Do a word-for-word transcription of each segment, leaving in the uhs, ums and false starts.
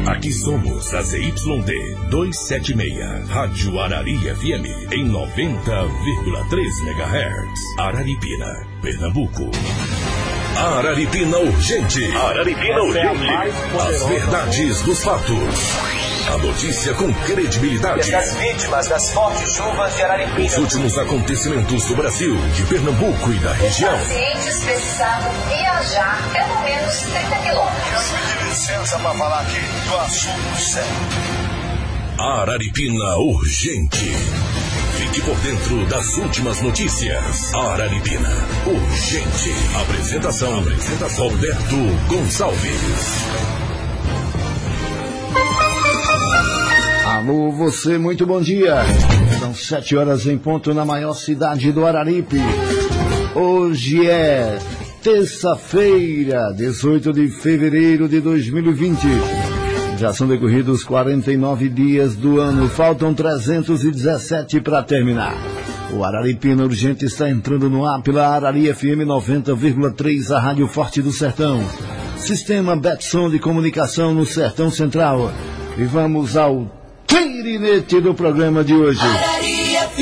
Aqui somos a Z Y D duzentos e setenta e seis, Rádio Arari F M, em noventa vírgula três megahertz. Araripina, Pernambuco. Araripina Urgente. Araripina Urgente. As verdades dos fatos. A notícia com credibilidade. Das vítimas das fortes chuvas de Araripina. Os últimos acontecimentos do Brasil, de Pernambuco e da região. Os pacientes precisavam viajar pelo menos trinta quilômetros. Pedir licença para falar aqui do assunto sério. Araripina Urgente. Fique por dentro das últimas notícias. Araripina Urgente. Apresentação, Apresentação. Roberto Gonçalves. Alô, você, muito bom dia. São sete horas em ponto na maior cidade do Araripe. Hoje é terça-feira, dezoito de fevereiro de dois mil e vinte. Já são decorridos quarenta e nove dias do ano, faltam trezentos e dezessete para terminar. O Araripina Urgente está entrando no ar pela Arari F M noventa vírgula três, a Rádio Forte do Sertão. Sistema Betson de comunicação no Sertão Central. E vamos ao tirinete do programa de hoje. Arari F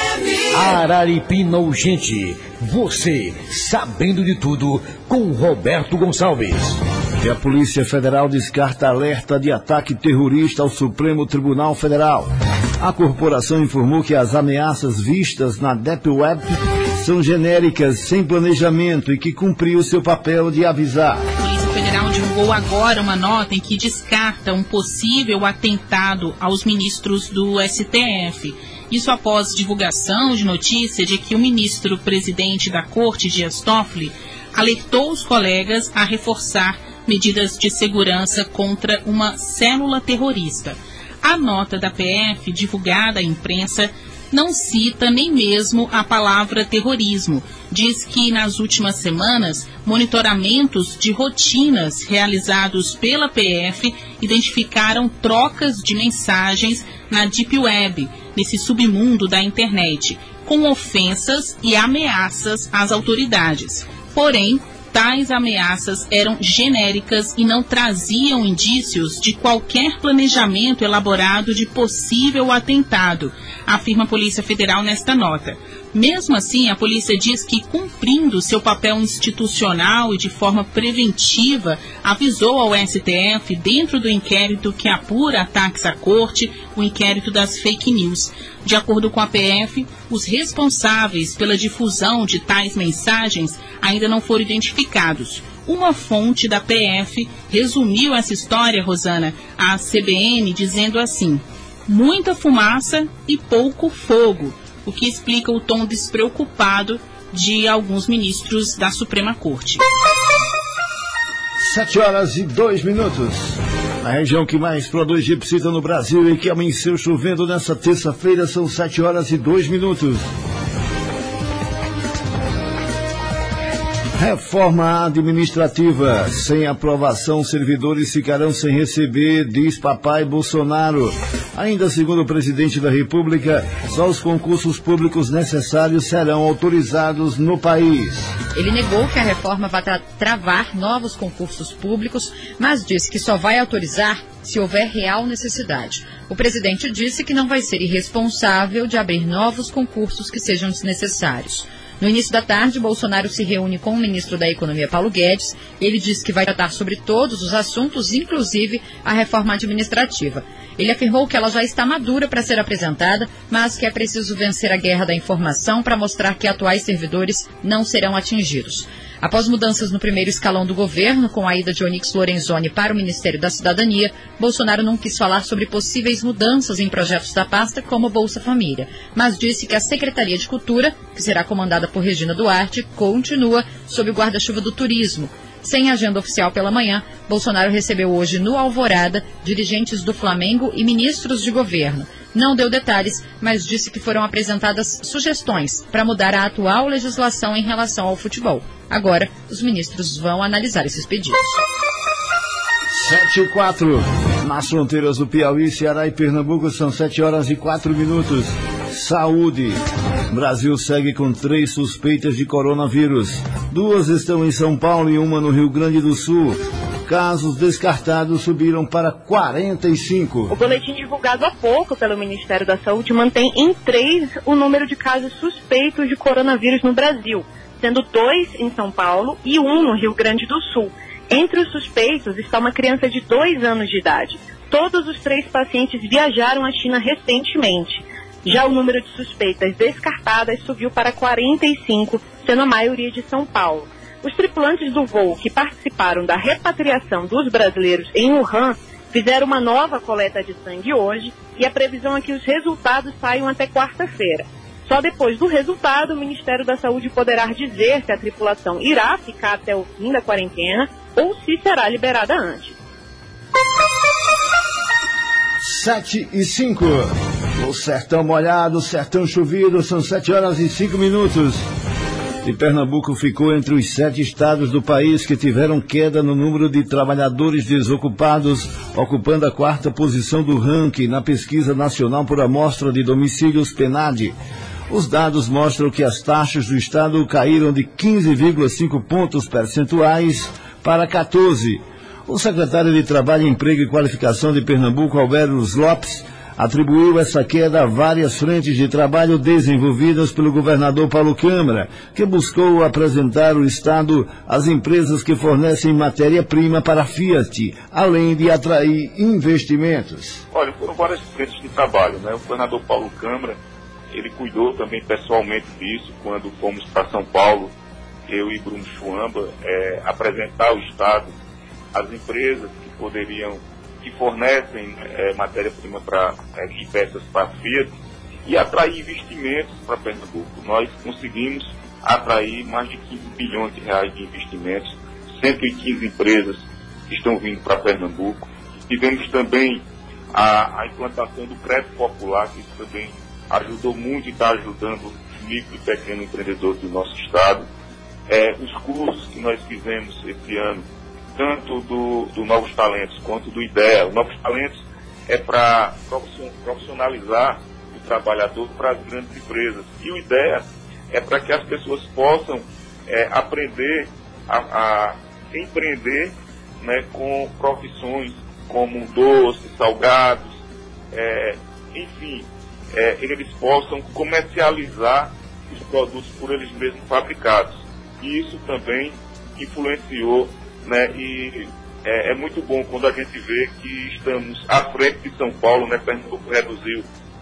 M. Araripina Urgente. Você sabendo de tudo com Roberto Gonçalves. E a Polícia Federal descarta alerta de ataque terrorista ao Supremo Tribunal Federal. A corporação informou que as ameaças vistas na Deep Web são genéricas, sem planejamento e que cumpriu seu papel de avisar. A Polícia Federal divulgou agora uma nota em que descarta um possível atentado aos ministros do S T F. Isso após divulgação de notícia de que o ministro-presidente da Corte, Dias Toffoli, alertou os colegas a reforçar medidas de segurança contra uma célula terrorista. A nota da P F, divulgada à imprensa, não cita nem mesmo a palavra terrorismo. Diz que nas últimas semanas, monitoramentos de rotinas realizados pela P F identificaram trocas de mensagens na Deep Web, nesse submundo da internet, com ofensas e ameaças às autoridades. Porém, tais ameaças eram genéricas e não traziam indícios de qualquer planejamento elaborado de possível atentado, afirma a Polícia Federal nesta nota. Mesmo assim, a polícia diz que, cumprindo seu papel institucional e de forma preventiva, avisou ao S T F, dentro do inquérito que apura ataques à corte, o inquérito das fake news. De acordo com a P F, os responsáveis pela difusão de tais mensagens ainda não foram identificados. Uma fonte da P F resumiu essa história, Rosana, à C B N, dizendo assim: muita fumaça e pouco fogo, o que explica o tom despreocupado de alguns ministros da Suprema Corte. Sete horas e dois minutos. A região que mais produz gipsita no Brasil e que amanheceu chovendo nessa terça-feira são sete horas e dois minutos. Reforma administrativa. Sem aprovação, servidores ficarão sem receber, diz papai Bolsonaro. Ainda segundo o presidente da República, só os concursos públicos necessários serão autorizados no país. Ele negou que a reforma vai tra- travar novos concursos públicos, mas disse que só vai autorizar se houver real necessidade. O presidente disse que não vai ser irresponsável de abrir novos concursos que sejam desnecessários. No início da tarde, Bolsonaro se reúne com o ministro da Economia, Paulo Guedes. Ele disse que vai tratar sobre todos os assuntos, inclusive a reforma administrativa. Ele afirmou que ela já está madura para ser apresentada, mas que é preciso vencer a guerra da informação para mostrar que atuais servidores não serão atingidos. Após mudanças no primeiro escalão do governo, com a ida de Onyx Lorenzoni para o Ministério da Cidadania, Bolsonaro não quis falar sobre possíveis mudanças em projetos da pasta, como Bolsa Família, mas disse que a Secretaria de Cultura, que será comandada por Regina Duarte, continua sob o guarda-chuva do turismo. Sem agenda oficial pela manhã, Bolsonaro recebeu hoje no Alvorada dirigentes do Flamengo e ministros de governo. Não deu detalhes, mas disse que foram apresentadas sugestões para mudar a atual legislação em relação ao futebol. Agora, os ministros vão analisar esses pedidos. sete e quatro. Nas fronteiras do Piauí, Ceará e Pernambuco são sete horas e quatro minutos. Saúde. Brasil segue com três suspeitas de coronavírus. Duas estão em São Paulo e uma no Rio Grande do Sul. casos descartados subiram para quarenta e cinco. O boletim divulgado há pouco pelo Ministério da Saúde mantém em três o número de casos suspeitos de coronavírus no Brasil, sendo dois em São Paulo e um no Rio Grande do Sul. Entre os suspeitos está uma criança de dois anos de idade. Todos os três pacientes viajaram à China recentemente. Já o número de suspeitas descartadas subiu para quarenta e cinco, sendo a maioria de São Paulo. Os tripulantes do voo que participaram da repatriação dos brasileiros em Wuhan fizeram uma nova coleta de sangue hoje e a previsão é que os resultados saiam até quarta-feira. Só depois do resultado, o Ministério da Saúde poderá dizer se a tripulação irá ficar até o fim da quarentena ou se será liberada antes. Sete e cinco. O sertão molhado, o sertão chovido, são sete horas e cinco minutos. E Pernambuco ficou entre os sete estados do país que tiveram queda no número de trabalhadores desocupados, ocupando a quarta posição do ranking na pesquisa nacional por amostra de domicílios PNAD. Os dados mostram que as taxas do estado caíram de quinze vírgula cinco pontos percentuais para quatorze. O secretário de Trabalho, Emprego e Qualificação de Pernambuco, Alberto Lopes, atribuiu essa queda a várias frentes de trabalho desenvolvidas pelo governador Paulo Câmara, que buscou apresentar o Estado às empresas que fornecem matéria-prima para a Fiat, além de atrair investimentos. Olha, foram várias frentes de trabalho, né? O governador Paulo Câmara, ele cuidou também pessoalmente disso, quando fomos para São Paulo, eu e Bruno Chuamba, é, apresentar ao Estado as empresas que poderiam que fornecem é, matéria-prima para é, e peças para a Fiat e atrair investimentos para Pernambuco. Nós conseguimos atrair mais de quinze bilhões de reais de investimentos, cento e quinze empresas que estão vindo para Pernambuco. Tivemos também a, a implantação do crédito popular, que isso também ajudou muito e está ajudando os micro e pequenos empreendedores do nosso estado. É, os cursos que nós fizemos esse ano, tanto do, do Novos Talentos quanto do IDEA. O Novos Talentos é para profissionalizar o trabalhador para as grandes empresas. E o IDEA é para que as pessoas possam é, aprender a, a empreender, né, com profissões como doces, salgados, é, enfim, é, eles possam comercializar os produtos por eles mesmos fabricados. E isso também influenciou, né, e é, é muito bom quando a gente vê que estamos à frente de São Paulo, né? Pernambuco reduziu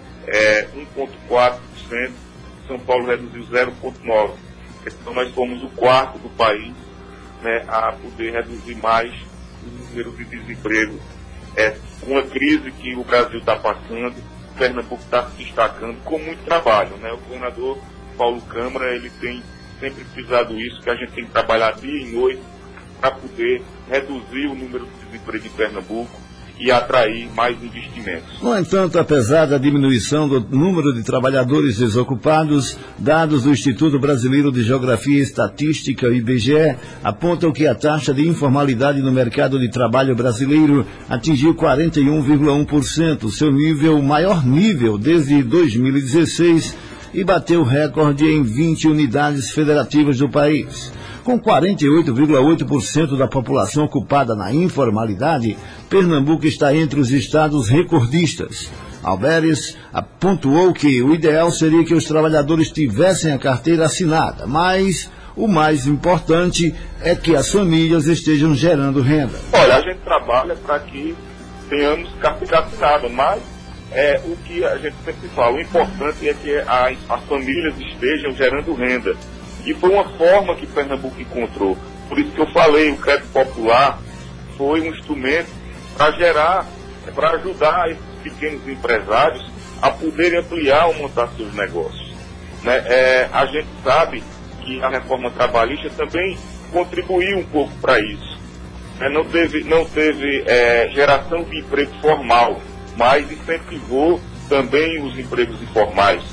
é, um vírgula quatro por cento, São Paulo reduziu zero vírgula nove por cento. Então nós fomos o quarto do país, né, a poder reduzir mais o número de desemprego. É, com a crise que o Brasil está passando, Pernambuco está se destacando com muito trabalho, né? O governador Paulo Câmara, ele tem sempre precisado isso, que a gente tem que trabalhar dia e noite para poder reduzir o número de desemprego em Pernambuco e atrair mais investimentos. No entanto, apesar da diminuição do número de trabalhadores desocupados, dados do Instituto Brasileiro de Geografia e Estatística, I B G E, apontam que a taxa de informalidade no mercado de trabalho brasileiro atingiu quarenta e um vírgula um por cento, seu nível, maior nível desde dois mil e dezesseis, e bateu recorde em vinte unidades federativas do país. Com quarenta e oito vírgula oito por cento da população ocupada na informalidade, Pernambuco está entre os estados recordistas. Alberes pontuou que o ideal seria que os trabalhadores tivessem a carteira assinada, mas o mais importante é que as famílias estejam gerando renda. Olha, a gente trabalha para que tenhamos carteira assinada, mas é, o que a gente sempre fala, o importante é que as, as famílias estejam gerando renda. E foi uma forma que Pernambuco encontrou. Por isso que eu falei, o crédito popular foi um instrumento para gerar, para ajudar esses pequenos empresários a poderem ampliar ou montar seus negócios. Né? É, a gente sabe que a reforma trabalhista também contribuiu um pouco para isso. É, não teve, não teve é, geração de emprego formal, mas incentivou também os empregos informais.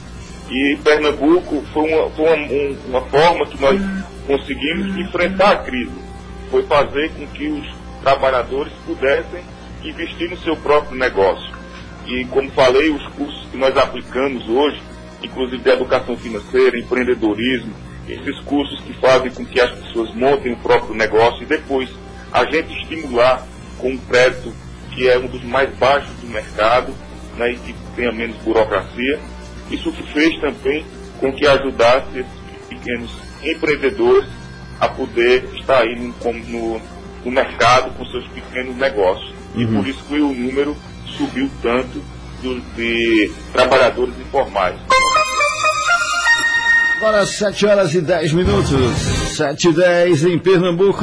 E Pernambuco foi uma, foi uma, uma forma que nós conseguimos enfrentar a crise. Foi fazer com que os trabalhadores pudessem investir no seu próprio negócio. E, como falei, os cursos que nós aplicamos hoje, inclusive de educação financeira, empreendedorismo, esses cursos que fazem com que as pessoas montem o próprio negócio e depois a gente estimular com um crédito que é um dos mais baixos do mercado, né, e que tenha menos burocracia. Isso fez também com que ajudasse esses pequenos empreendedores a poder estar aí no, no, no mercado com seus pequenos negócios. Uhum. E por isso que o número subiu tanto do, de trabalhadores informais. Agora sete horas e dez minutos, sete e dez em Pernambuco.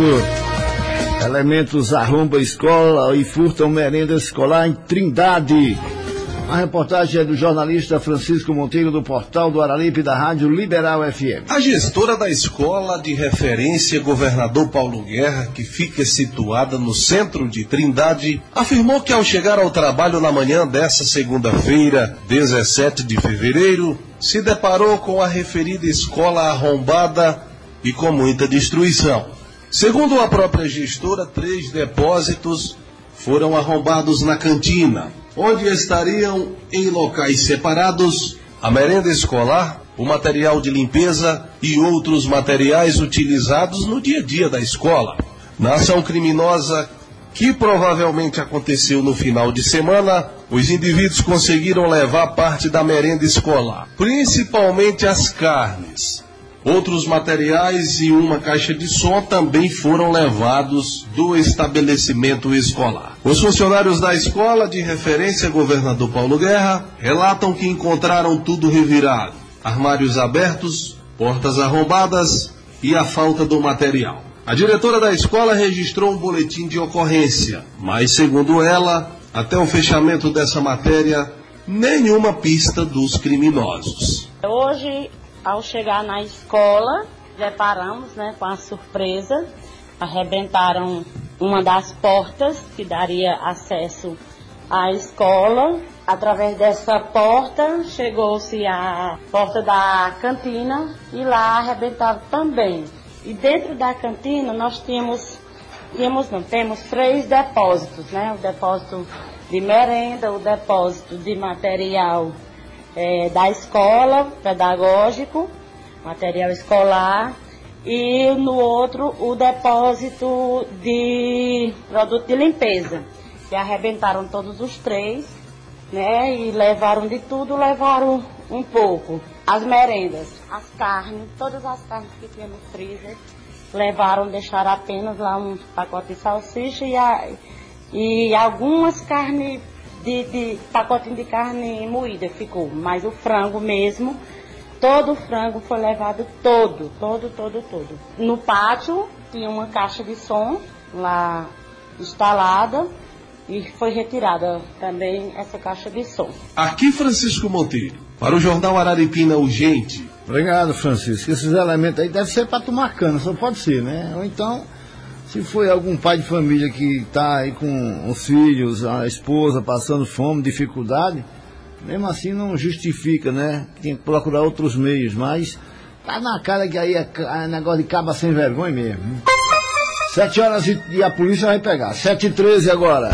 Elementos arrombam escola e furtam merenda escolar em Trindade. A reportagem é do jornalista Francisco Monteiro, do portal do Araripe, da Rádio Liberal F M. A gestora da escola de referência Governador Paulo Guerra, que fica situada no centro de Trindade, afirmou que ao chegar ao trabalho na manhã desta segunda-feira, dezessete de fevereiro, se deparou com a referida escola arrombada e com muita destruição. Segundo a própria gestora, três depósitos foram arrombados na cantina, onde estariam em locais separados a merenda escolar, o material de limpeza e outros materiais utilizados no dia a dia da escola. Na ação criminosa, que provavelmente aconteceu no final de semana, os indivíduos conseguiram levar parte da merenda escolar, principalmente as carnes. Outros materiais e uma caixa de som também foram levados do estabelecimento escolar. Os funcionários da escola de referência Governador Paulo Guerra relatam que encontraram tudo revirado, armários abertos, portas arrombadas e a falta do material. A diretora da escola registrou um boletim de ocorrência, mas, segundo ela, até o fechamento dessa matéria, nenhuma pista dos criminosos. Hoje, ao chegar na escola, deparamos, né, com a surpresa, arrebentaram uma das portas que daria acesso à escola. Através dessa porta, chegou-se à porta da cantina e lá arrebentaram também. E dentro da cantina nós tínhamos, tínhamos não, temos três depósitos, né? O depósito de merenda, o depósito de material É, da escola, pedagógico, material escolar, e no outro o depósito de produto de limpeza, que arrebentaram todos os três, né, e levaram de tudo, levaram um pouco. As merendas, as carnes, todas as carnes que tinha no freezer, levaram, deixaram apenas lá um pacote de salsicha e, a, e algumas carnes, De, de pacotinho de carne moída ficou, mas o frango mesmo, todo o frango foi levado todo, todo, todo, todo. No pátio tinha uma caixa de som lá instalada e foi retirada também essa caixa de som. Aqui Francisco Monteiro, para o Jornal Araripina Urgente. Obrigado, Francisco. Esses elementos aí devem ser para tomar cana, só pode ser, né? Ou então, se foi algum pai de família que está aí com os filhos, a esposa passando fome, dificuldade, mesmo assim não justifica, né? Tem que procurar outros meios, mas tá na cara que aí é, é negócio de caba sem vergonha mesmo. Sete horas e, e a polícia vai pegar. Sete e treze agora.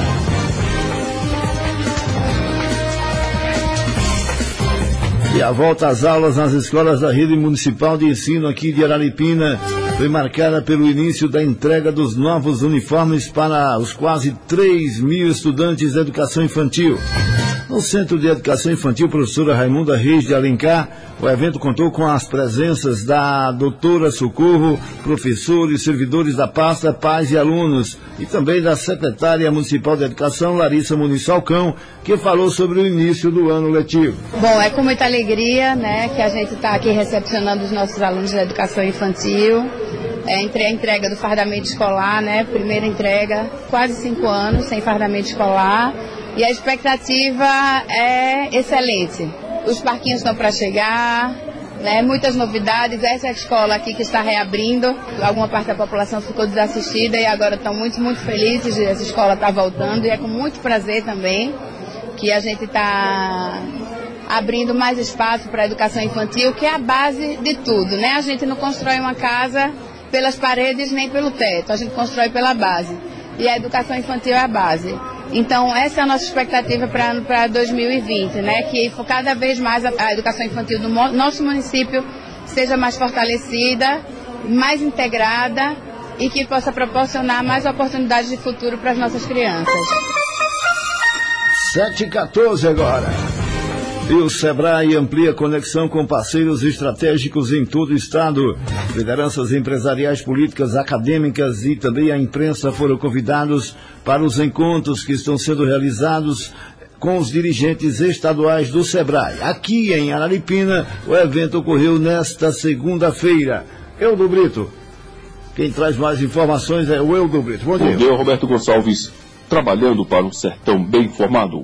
E a volta às aulas nas escolas da rede municipal de ensino aqui de Araripina foi marcada pelo início da entrega dos novos uniformes para os quase três mil estudantes de educação infantil. No Centro de Educação Infantil, professora Raimunda Reis de Alencar, o evento contou com as presenças da doutora Socorro, professores, servidores da pasta, pais e alunos, e também da secretária municipal de Educação, Larissa Muniz Falcão, que falou sobre o início do ano letivo. Bom, é com muita alegria, né, que a gente está aqui recepcionando os nossos alunos da Educação Infantil. É, entre a entrega do fardamento escolar, né, primeira entrega, quase cinco anos sem fardamento escolar. E a expectativa é excelente. Os parquinhos estão para chegar, né, muitas novidades. Essa é a escola aqui que está reabrindo. Alguma parte da população ficou desassistida e agora estão muito, muito felizes de essa escola estar voltando. E é com muito prazer também que a gente está abrindo mais espaço para a educação infantil, que é a base de tudo, né? A gente não constrói uma casa pelas paredes nem pelo teto, a gente constrói pela base. E a educação infantil é a base. Então, essa é a nossa expectativa para dois mil e vinte, né? Que cada vez mais a, a educação infantil do mo- nosso município seja mais fortalecida, mais integrada e que possa proporcionar mais oportunidades de futuro para as nossas crianças. sete e quatorze agora. E o Sebrae amplia conexão com parceiros estratégicos em todo o estado. Lideranças empresariais, políticas, acadêmicas e também a imprensa foram convidados para os encontros que estão sendo realizados com os dirigentes estaduais do Sebrae. Aqui em Araripina, o evento ocorreu nesta segunda-feira. Eudo Brito. Quem traz mais informações é o Eudo Brito. Bom dia. Bom dia, Roberto Gonçalves. Trabalhando para um sertão bem formado.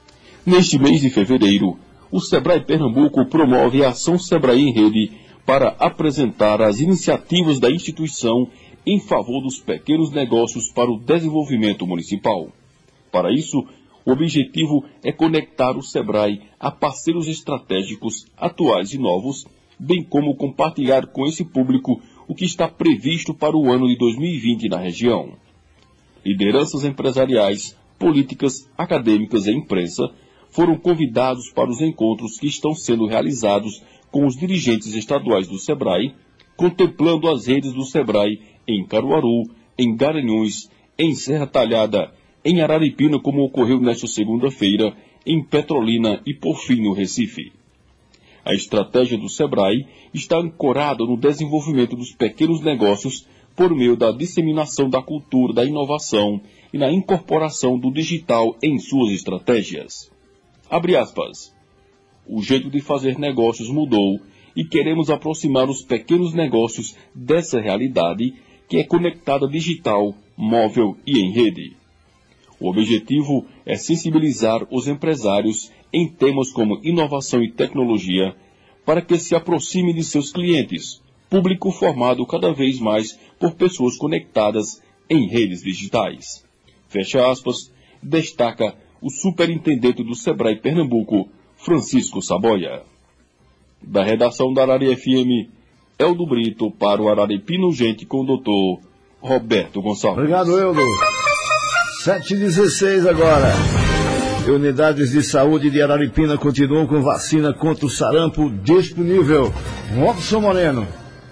Neste mês de fevereiro, o Sebrae Pernambuco promove a Ação Sebrae em Rede para apresentar as iniciativas da instituição em favor dos pequenos negócios para o desenvolvimento municipal. Para isso, o objetivo é conectar o Sebrae a parceiros estratégicos atuais e novos, bem como compartilhar com esse público o que está previsto para o ano de dois mil e vinte na região. Lideranças empresariais, políticas, acadêmicas e imprensa foram convidados para os encontros que estão sendo realizados com os dirigentes estaduais do Sebrae, contemplando as redes do Sebrae em Caruaru, em Garanhuns, em Serra Talhada, em Araripina, como ocorreu nesta segunda-feira, em Petrolina e, por fim, no Recife. A estratégia do Sebrae está ancorada no desenvolvimento dos pequenos negócios por meio da disseminação da cultura da inovação e na incorporação do digital em suas estratégias. Abre aspas. O jeito de fazer negócios mudou e queremos aproximar os pequenos negócios dessa realidade que é conectada digital, móvel e em rede. O objetivo é sensibilizar os empresários em temas como inovação e tecnologia para que se aproximem de seus clientes, público formado cada vez mais por pessoas conectadas em redes digitais. Fecha aspas, destaca o superintendente do Sebrae Pernambuco, Francisco Saboia. Da redação da Arari F M, Eldo Brito para o Araripina Urgente com o doutor Roberto Gonçalves. Obrigado, Eldo. sete e dezesseis agora. Unidades de saúde de Araripina continuam com vacina contra o sarampo disponível. Robson Moreno.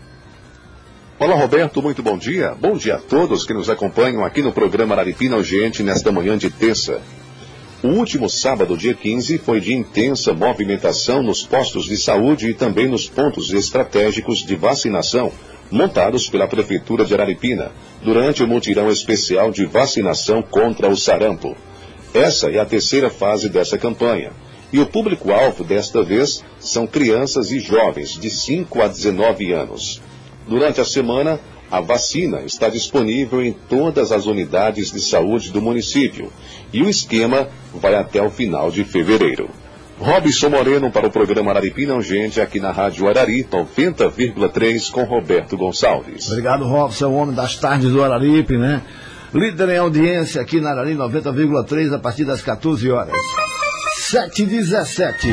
Olá, Roberto, muito bom dia. Bom dia a todos que nos acompanham aqui no programa Araripina Urgente nesta manhã de terça. O último sábado, dia quinze, foi de intensa movimentação nos postos de saúde e também nos pontos estratégicos de vacinação montados pela Prefeitura de Araripina, durante o mutirão especial de vacinação contra o sarampo. Essa é a terceira fase dessa campanha. E o público-alvo desta vez são crianças e jovens de cinco a dezenove anos. Durante a semana, a vacina está disponível em todas as unidades de saúde do município e o esquema vai até o final de fevereiro. Robson Moreno para o programa Araripina Urgente aqui na Rádio Arari, noventa vírgula três com Roberto Gonçalves. Obrigado, Robson, o homem das tardes do Araripe, né? Líder em audiência aqui na Arari, noventa vírgula três a partir das quatorze horas. sete e dezessete.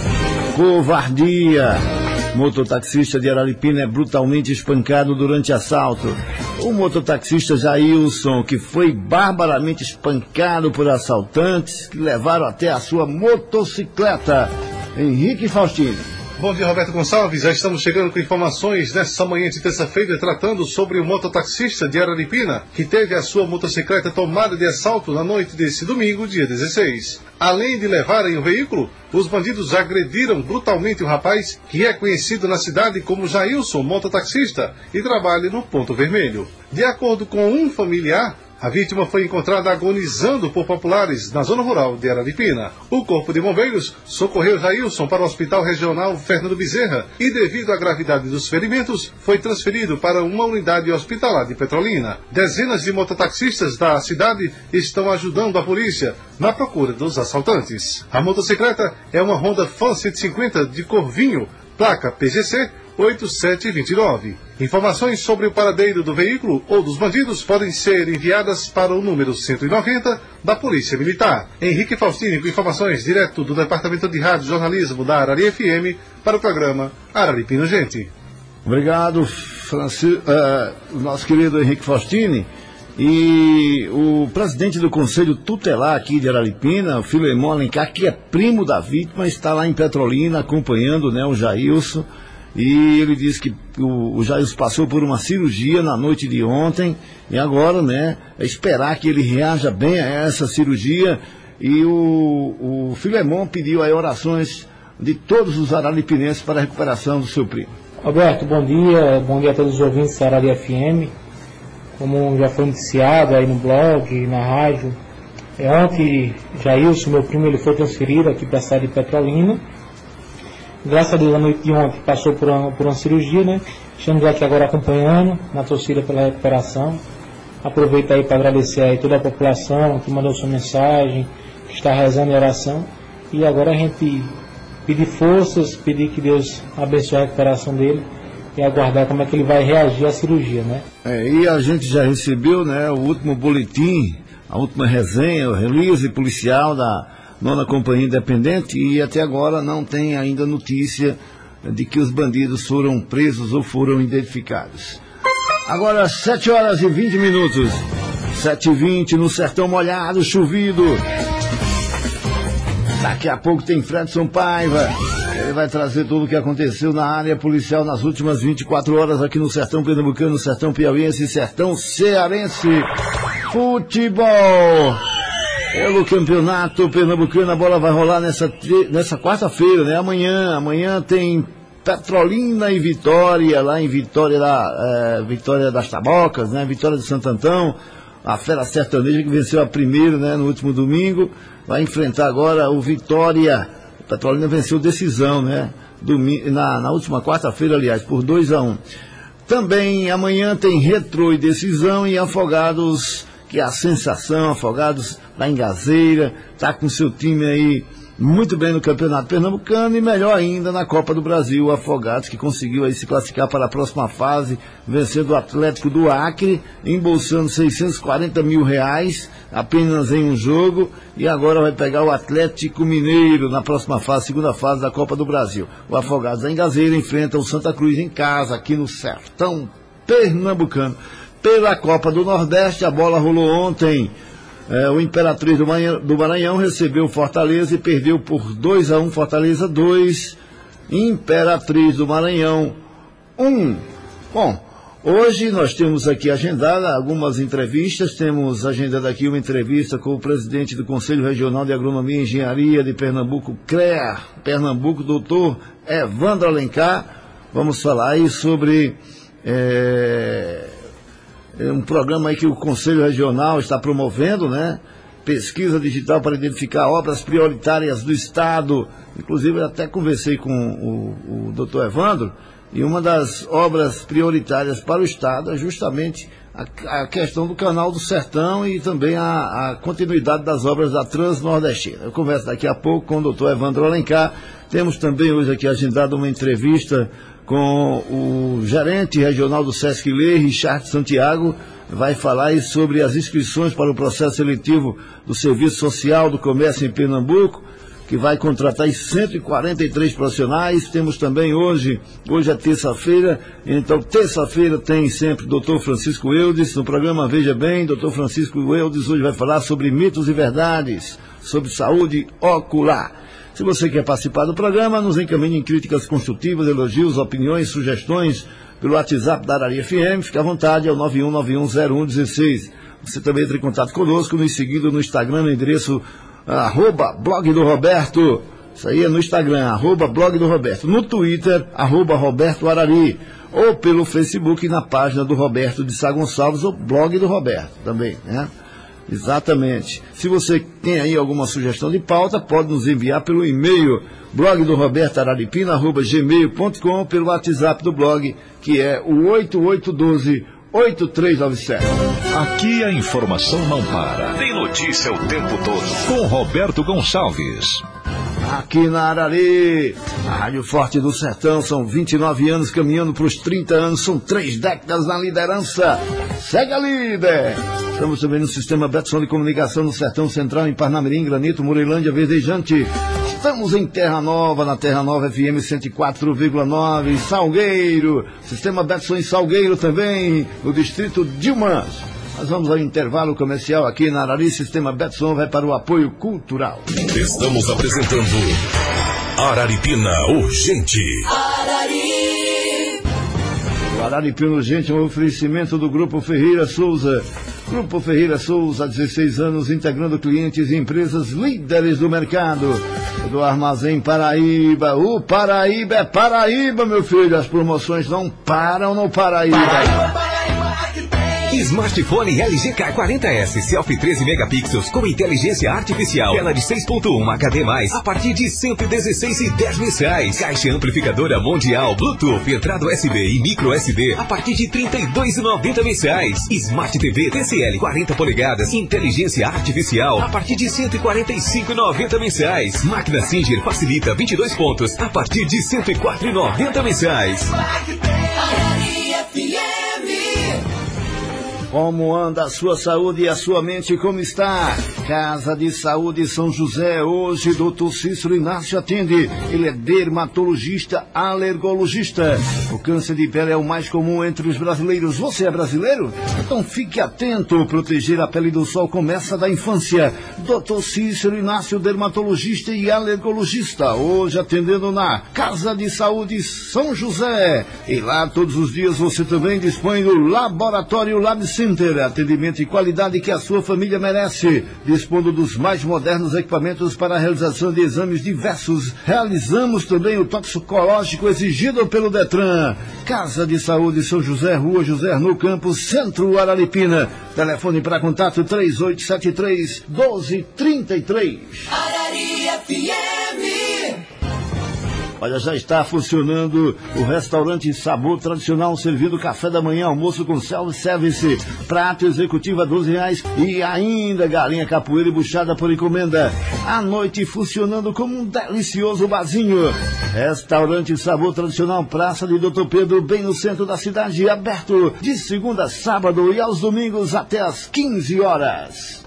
Covardia. Mototaxista de Araripina é brutalmente espancado durante assalto. O mototaxista Jailson, que foi barbaramente espancado por assaltantes que levaram até a sua motocicleta. Henrique Faustino. Bom dia, Roberto Gonçalves. Já estamos chegando com informações nesta manhã de terça-feira tratando sobre o mototaxista de Araripina, que teve a sua motocicleta tomada de assalto na noite desse domingo, dia dezesseis. Além de levarem o veículo, os bandidos agrediram brutalmente o rapaz, que é conhecido na cidade como Jailson, mototaxista, e trabalha no Ponto Vermelho. De acordo com um familiar, a vítima foi encontrada agonizando por populares na zona rural de Araripina. O Corpo de Bombeiros socorreu Jailson para o Hospital Regional Fernando Bezerra e, devido à gravidade dos ferimentos, foi transferido para uma unidade hospitalar de Petrolina. Dezenas de mototaxistas da cidade estão ajudando a polícia na procura dos assaltantes. A motocicleta é uma Honda Fan cento e cinquenta de cor vinho, placa P G C oito sete dois nove. Informações sobre o paradeiro do veículo ou dos bandidos podem ser enviadas para o número cento e noventa da Polícia Militar. Henrique Faustini com informações direto do Departamento de Rádio e Jornalismo da Arari F M para o programa Araripina Urgente. Obrigado, Francis, uh, nosso querido Henrique Faustini. E o presidente do Conselho Tutelar aqui de Araripina, o Filemon Alencar, que é primo da vítima, está lá em Petrolina acompanhando, né, o Jailson. e ele disse que o, o Jailson passou por uma cirurgia na noite de ontem, e agora, né, é esperar que ele reaja bem a essa cirurgia, e o, o Filemon pediu aí orações de todos os araripinenses para a recuperação do seu primo. Roberto, bom dia, bom dia a todos os ouvintes da Arari F M. Como já foi noticiado aí no blog, na rádio, é, ontem Jailson, meu primo, ele foi transferido aqui para a cidade de Petrolina. Graças a Deus, a noite de ontem passou por uma, por uma cirurgia, né? Estamos aqui agora acompanhando, na torcida pela recuperação. Aproveito aí para agradecer aí toda a população que mandou sua mensagem, que está rezando em oração. E agora a gente pedir forças, pedir que Deus abençoe a recuperação dele e aguardar como é que ele vai reagir à cirurgia, né? É, e a gente já recebeu, né, o último boletim, a última resenha, o release policial da nona Companhia Independente, e até agora não tem ainda notícia de que os bandidos foram presos ou foram identificados. Agora, sete horas e vinte minutos. sete e vinte no Sertão Molhado, chovido. Daqui a pouco tem Fredson Paiva. Ele vai trazer tudo o que aconteceu na área policial nas últimas vinte e quatro horas aqui no Sertão Pernambucano, Sertão Piauiense e Sertão Cearense. Futebol. Pelo Campeonato Pernambucano, a bola vai rolar nessa, nessa quarta-feira, né? Amanhã, amanhã tem Petrolina e Vitória, lá em Vitória, da, é, Vitória das Tabocas, né? Vitória de Santo Antão, a Fera Sertaneja que venceu a primeira, né? No último domingo, vai enfrentar agora o Vitória. O Petrolina venceu decisão, né? Domingo, na, na última quarta-feira, aliás, por dois a um. Também amanhã tem Retrô e Decisão e Afogados, que é a sensação, Afogados lá em Gazeira, tá com seu time aí muito bem no Campeonato Pernambucano e melhor ainda na Copa do Brasil, o Afogados, que conseguiu aí se classificar para a próxima fase, vencendo o Atlético do Acre, embolsando seiscentos e quarenta mil reais apenas em um jogo, e agora vai pegar o Atlético Mineiro na próxima fase, segunda fase da Copa do Brasil. O Afogados lá em Gazeira enfrenta o Santa Cruz em casa, aqui no Sertão Pernambucano. Pela Copa do Nordeste, a bola rolou ontem. É, o Imperatriz do Maranhão, do Maranhão recebeu o Fortaleza e perdeu por dois a um, Fortaleza dois, Imperatriz do Maranhão um. Bom, hoje nós temos aqui agendada algumas entrevistas. Temos agendada aqui uma entrevista com o presidente do Conselho Regional de Agronomia e Engenharia de Pernambuco, CREA Pernambuco, doutor Evandro Alencar. Vamos falar aí sobre É, um programa aí que o Conselho Regional está promovendo, né? Pesquisa digital para identificar obras prioritárias do Estado. Inclusive, eu até conversei com o, o doutor Evandro, e uma das obras prioritárias para o Estado é justamente a, a questão do Canal do Sertão e também a, a continuidade das obras da Transnordestina. Eu converso daqui a pouco com o doutor Evandro Alencar. Temos também hoje aqui agendado uma entrevista com o gerente regional do Sesc Lê, Richard Santiago. Vai falar aí sobre as inscrições para o processo seletivo do Serviço Social do Comércio em Pernambuco, que vai contratar cento e quarenta e três profissionais. Temos também hoje, hoje é terça-feira, então terça-feira tem sempre o doutor Francisco Eudes, no programa Veja Bem. doutor Francisco Eudes hoje vai falar sobre mitos e verdades, sobre saúde ocular. Se você quer participar do programa, nos encaminhe críticas construtivas, elogios, opiniões, sugestões pelo WhatsApp da Arari F M. Fique à vontade, é o nove um nove um zero um um seis. Você também entra em contato conosco, nos seguindo no Instagram, no endereço arroba blog do Roberto. Isso aí é no Instagram, arroba blog do Roberto. No Twitter, arroba Roberto Arari. Ou pelo Facebook, na página do Roberto de Sá Gonçalves, ou blog do Roberto também, né? Exatamente. Se você tem aí alguma sugestão de pauta, pode nos enviar pelo e-mail blog do Roberto Araripina, arroba gmail ponto com, pelo WhatsApp do blog, que é o oito oito um dois, oito três nove sete. Aqui a informação não para. Tem notícia o tempo todo. Com Roberto Gonçalves. Aqui na Arari, a Rádio Forte do Sertão, são vinte e nove anos caminhando para os trinta anos, são três décadas na liderança. Segue a líder! Estamos também no sistema Betson de comunicação no Sertão Central, em Parnamirim, Granito, Moreilândia, Verdejante. Estamos em Terra Nova, na Terra Nova F M cento e quatro vírgula nove, Salgueiro, sistema Betson em Salgueiro também, no distrito de Humans. Nós vamos ao intervalo comercial aqui na Arari. Sistema Betson vai para o apoio cultural. Estamos apresentando Araripina Urgente. Arari. Araripina Urgente, um oferecimento do Grupo Ferreira Souza. Grupo Ferreira Souza, há dezesseis anos, integrando clientes e empresas líderes do mercado. Do Armazém Paraíba. O Paraíba é Paraíba, meu filho. As promoções não param no Paraíba. Paraíba, Paraíba, aqui tem. Smartphone L G K quarenta S, selfie treze megapixels com inteligência artificial. Tela de seis ponto um H D mais, a partir de cento e dezesseis e dez mensais. Caixa amplificadora mundial, Bluetooth, entrada U S B e micro S D, a partir de trinta e dois reais e noventa mensais. Smart T V T C L quarenta polegadas, inteligência artificial, a partir de cento e quarenta e cinco reais e noventa mensais. Máquina Singer facilita vinte e dois pontos, a partir de cento e quatro reais e noventa mensais. Como anda a sua saúde e a sua mente, como está? Casa de Saúde São José, hoje doutor Cícero Inácio atende. Ele é dermatologista, alergologista. O câncer de pele é o mais comum entre os brasileiros. Você é brasileiro? Então fique atento, proteger a pele do sol começa da infância. doutor Cícero Inácio, dermatologista e alergologista, hoje atendendo na Casa de Saúde São José. E lá todos os dias você também dispõe do Laboratório Lab Center, atendimento e qualidade que a sua família merece, dispondo dos mais modernos equipamentos para a realização de exames diversos. Realizamos também o toxicológico exigido pelo Detran. Casa de Saúde São José, Rua José no Campo, Centro Araripina. Telefone para contato três oito sete três, um dois três três. Arari F M. Olha, já está funcionando o restaurante Sabor Tradicional, servindo café da manhã, almoço com self-service, prato executivo a doze reais e ainda galinha capoeira e buchada por encomenda. À noite funcionando como um delicioso barzinho. Restaurante Sabor Tradicional, Praça de doutor Pedro, bem no centro da cidade, aberto de segunda a sábado e aos domingos até às quinze horas.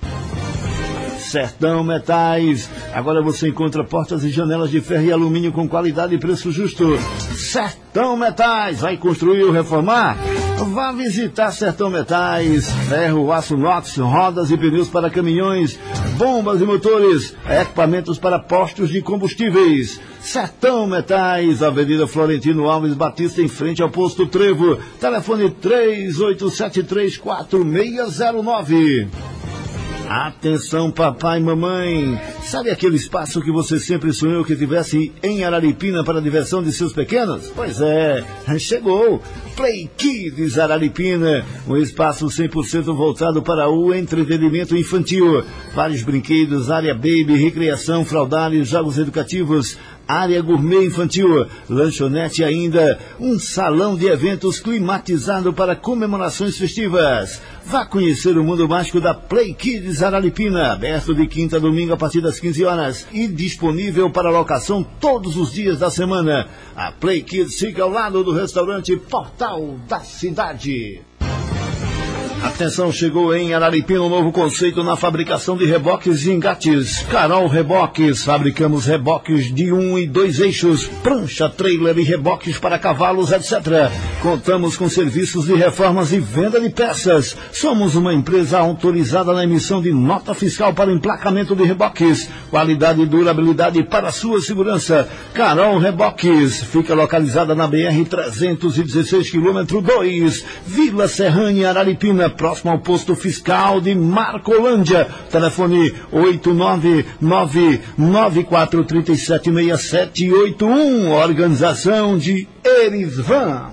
Sertão Metais. Agora você encontra portas e janelas de ferro e alumínio com qualidade e preço justo. Sertão Metais. Vai construir ou reformar? Vá visitar Sertão Metais. Ferro, aço inox, rodas e pneus para caminhões, bombas e motores, equipamentos para postos de combustíveis. Sertão Metais, Avenida Florentino Alves Batista, em frente ao posto Trevo. Telefone três oito sete três, quatro seis zero nove. Atenção, papai e mamãe. Sabe aquele espaço que você sempre sonhou que tivesse em Araripina para a diversão de seus pequenos? Pois é, chegou. Play Kids Araripina, um espaço cem por cento voltado para o entretenimento infantil. Vários brinquedos, área baby, recreação, fraldários, jogos educativos, área gourmet infantil, lanchonete e ainda um salão de eventos climatizado para comemorações festivas. Vá conhecer o mundo mágico da Play Kids Araripina, aberto de quinta a domingo a partir das quinze horas e disponível para locação todos os dias da semana. A Play Kids fica ao lado do restaurante Portal da Cidade. Atenção, chegou em Araripina um novo conceito na fabricação de reboques e engates. Carol Reboques, fabricamos reboques de um e dois eixos, prancha, trailer e reboques para cavalos, etcétera. Contamos com serviços de reformas e venda de peças. Somos uma empresa autorizada na emissão de nota fiscal para emplacamento de reboques. Qualidade e durabilidade para sua segurança. Carol Reboques, fica localizada na B R trezentos e dezesseis, quilômetro dois, Vila Serrânia, Araripina, próximo ao posto fiscal de Marcolândia. Telefone oito nove nove nove quatro três sete seis sete oito um. Organização de Erisvan.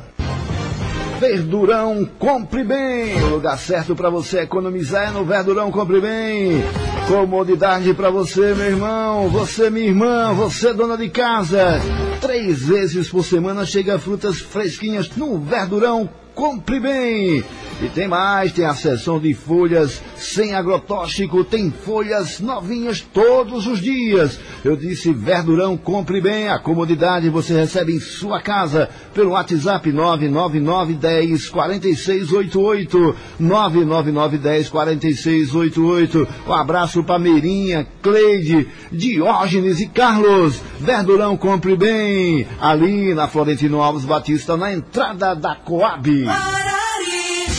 Verdurão Compre Bem. O lugar certo para você economizar é no Verdurão Compre Bem. Comodidade para você, meu irmão, você, minha irmã, você, dona de casa. Três vezes por semana chega frutas fresquinhas no Verdurão Compre Bem. E tem mais, tem a seção de folhas sem agrotóxico, tem folhas novinhas todos os dias. Eu disse Verdurão Compre Bem, a comodidade você recebe em sua casa pelo WhatsApp nove nove nove um zero quatro seis oito oito, nove nove nove um zero quatro seis oito oito. Um abraço para Meirinha, Cleide, Diógenes e Carlos. Verdurão Compre Bem, ali na Florentino Alves Batista, na entrada da Coab.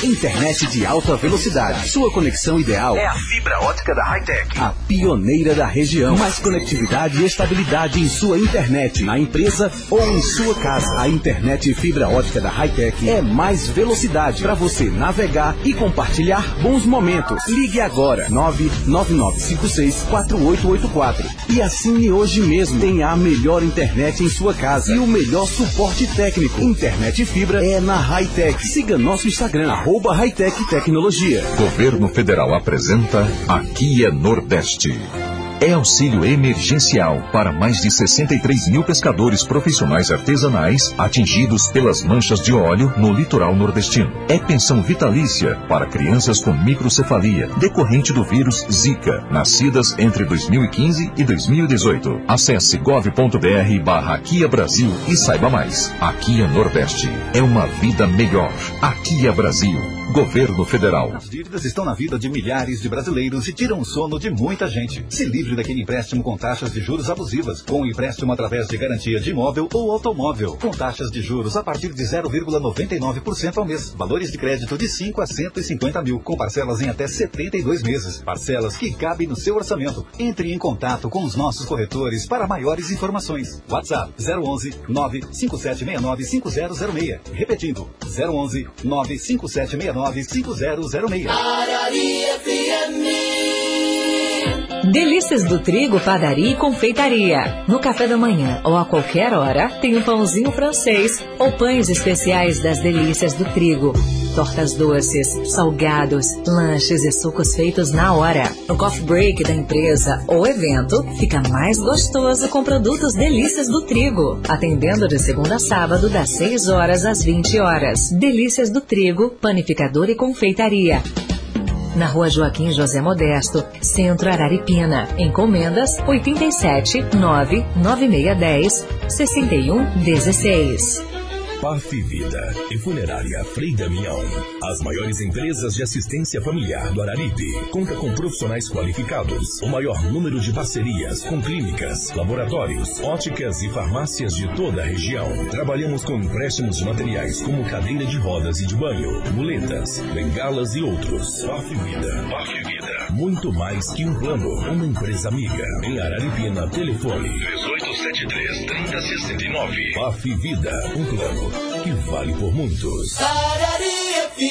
Internet de alta velocidade. Sua conexão ideal é a fibra ótica da Hightech, a pioneira da região. Mais conectividade e estabilidade em sua internet, na empresa ou em sua casa. A internet fibra ótica da Hightech é mais velocidade para você navegar e compartilhar bons momentos. Ligue agora nove nove nove cinco seis quatro oito oito quatro e assine hoje mesmo. Tenha a melhor internet em sua casa e o melhor suporte técnico. Internet fibra é na Hightech. Siga nosso Instagram, arroba Hightech Tecnologia. Governo Federal apresenta Aqui é Nordeste. É auxílio emergencial para mais de sessenta e três mil pescadores profissionais artesanais atingidos pelas manchas de óleo no litoral nordestino. É pensão vitalícia para crianças com microcefalia decorrente do vírus Zika, nascidas entre dois mil e quinze e dois mil e dezoito. Acesse gov.br barra Aqui é Brasil e saiba mais. Aqui é Nordeste. É uma vida melhor. Aqui é Brasil. Governo Federal. As dívidas estão na vida de milhares de brasileiros e tiram o sono de muita gente. Se livre daquele empréstimo com taxas de juros abusivas, com o empréstimo através de garantia de imóvel ou automóvel, com taxas de juros a partir de zero vírgula noventa e nove por cento ao mês. Valores de crédito de cinco a cento e cinquenta mil, com parcelas em até setenta e dois meses. Parcelas que cabem no seu orçamento. Entre em contato com os nossos corretores para maiores informações. WhatsApp zero onze nove cinco sete seis nove cinco zero zero seis. Repetindo, zero onze nove cinco sete seis nove cinco zero zero seis. Araria F M. Delícias do Trigo, Padaria e Confeitaria. No café da manhã ou a qualquer hora, tem um pãozinho francês ou pães especiais das Delícias do Trigo. Tortas doces, salgados, lanches e sucos feitos na hora. O coffee break da empresa ou evento fica mais gostoso com produtos Delícias do Trigo. Atendendo de segunda a sábado, das seis horas às vinte horas. Delícias do Trigo, Panificador e Confeitaria. Na Rua Joaquim José Modesto, Centro Araripina. Encomendas oito sete nove nove seis um zero seis um um seis. Pafivida e Funerária Frei Damião. As maiores empresas de assistência familiar do Araripe. Conta com profissionais qualificados. O maior número de parcerias com clínicas, laboratórios, óticas e farmácias de toda a região. Trabalhamos com empréstimos de materiais como cadeira de rodas e de banho, muletas, bengalas e outros. Pafivida. Pafivida. Muito mais que um plano. Uma empresa amiga. Em Araripina, telefone dezoito setenta e três, trinta sessenta e nove. Pafivida. Um plano que vale por muitos. Araria F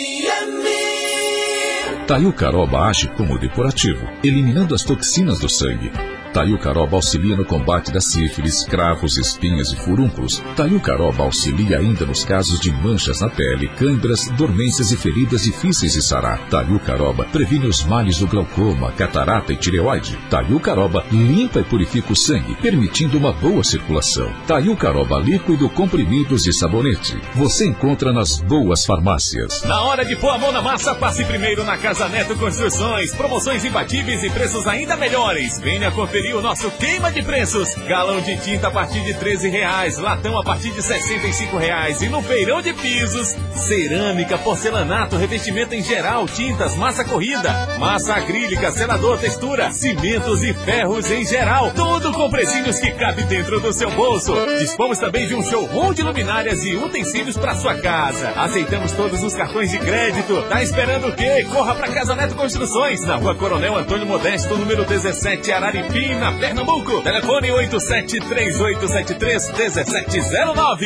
M. Taiucaroba age como depurativo, eliminando as toxinas do sangue. Taiucaroba auxilia no combate da sífilis, cravos, espinhas e furúnculos. Taiucaroba auxilia ainda nos casos de manchas na pele, câimbras, dormências e feridas difíceis de sarar. Taiucaroba previne os males do glaucoma, catarata e tireoide. Taiucaroba limpa e purifica o sangue, permitindo uma boa circulação. Taiucaroba líquido, comprimidos e sabonete. Você encontra nas boas farmácias. Na hora de pôr a mão na massa, passe primeiro na Casa Neto Construções. Promoções imbatíveis e preços ainda melhores. Venha conferir o nosso queima de preços. Galão de tinta a partir de treze reais, latão a partir de sessenta e cinco reais. E no feirão de pisos, cerâmica, porcelanato, revestimento em geral, tintas, massa corrida, massa acrílica, selador, textura, cimentos e ferros em geral. Tudo com precinhos que cabe dentro do seu bolso. Dispomos também de um showroom de luminárias e utensílios para sua casa. Aceitamos todos os cartões de crédito. Tá esperando o quê? Corra para Casa Neto Construções, na Rua Coronel Antônio Modesto, número dezessete, Araripina, na Pernambuco. Telefone oito sete três oito sete três um sete zero nove.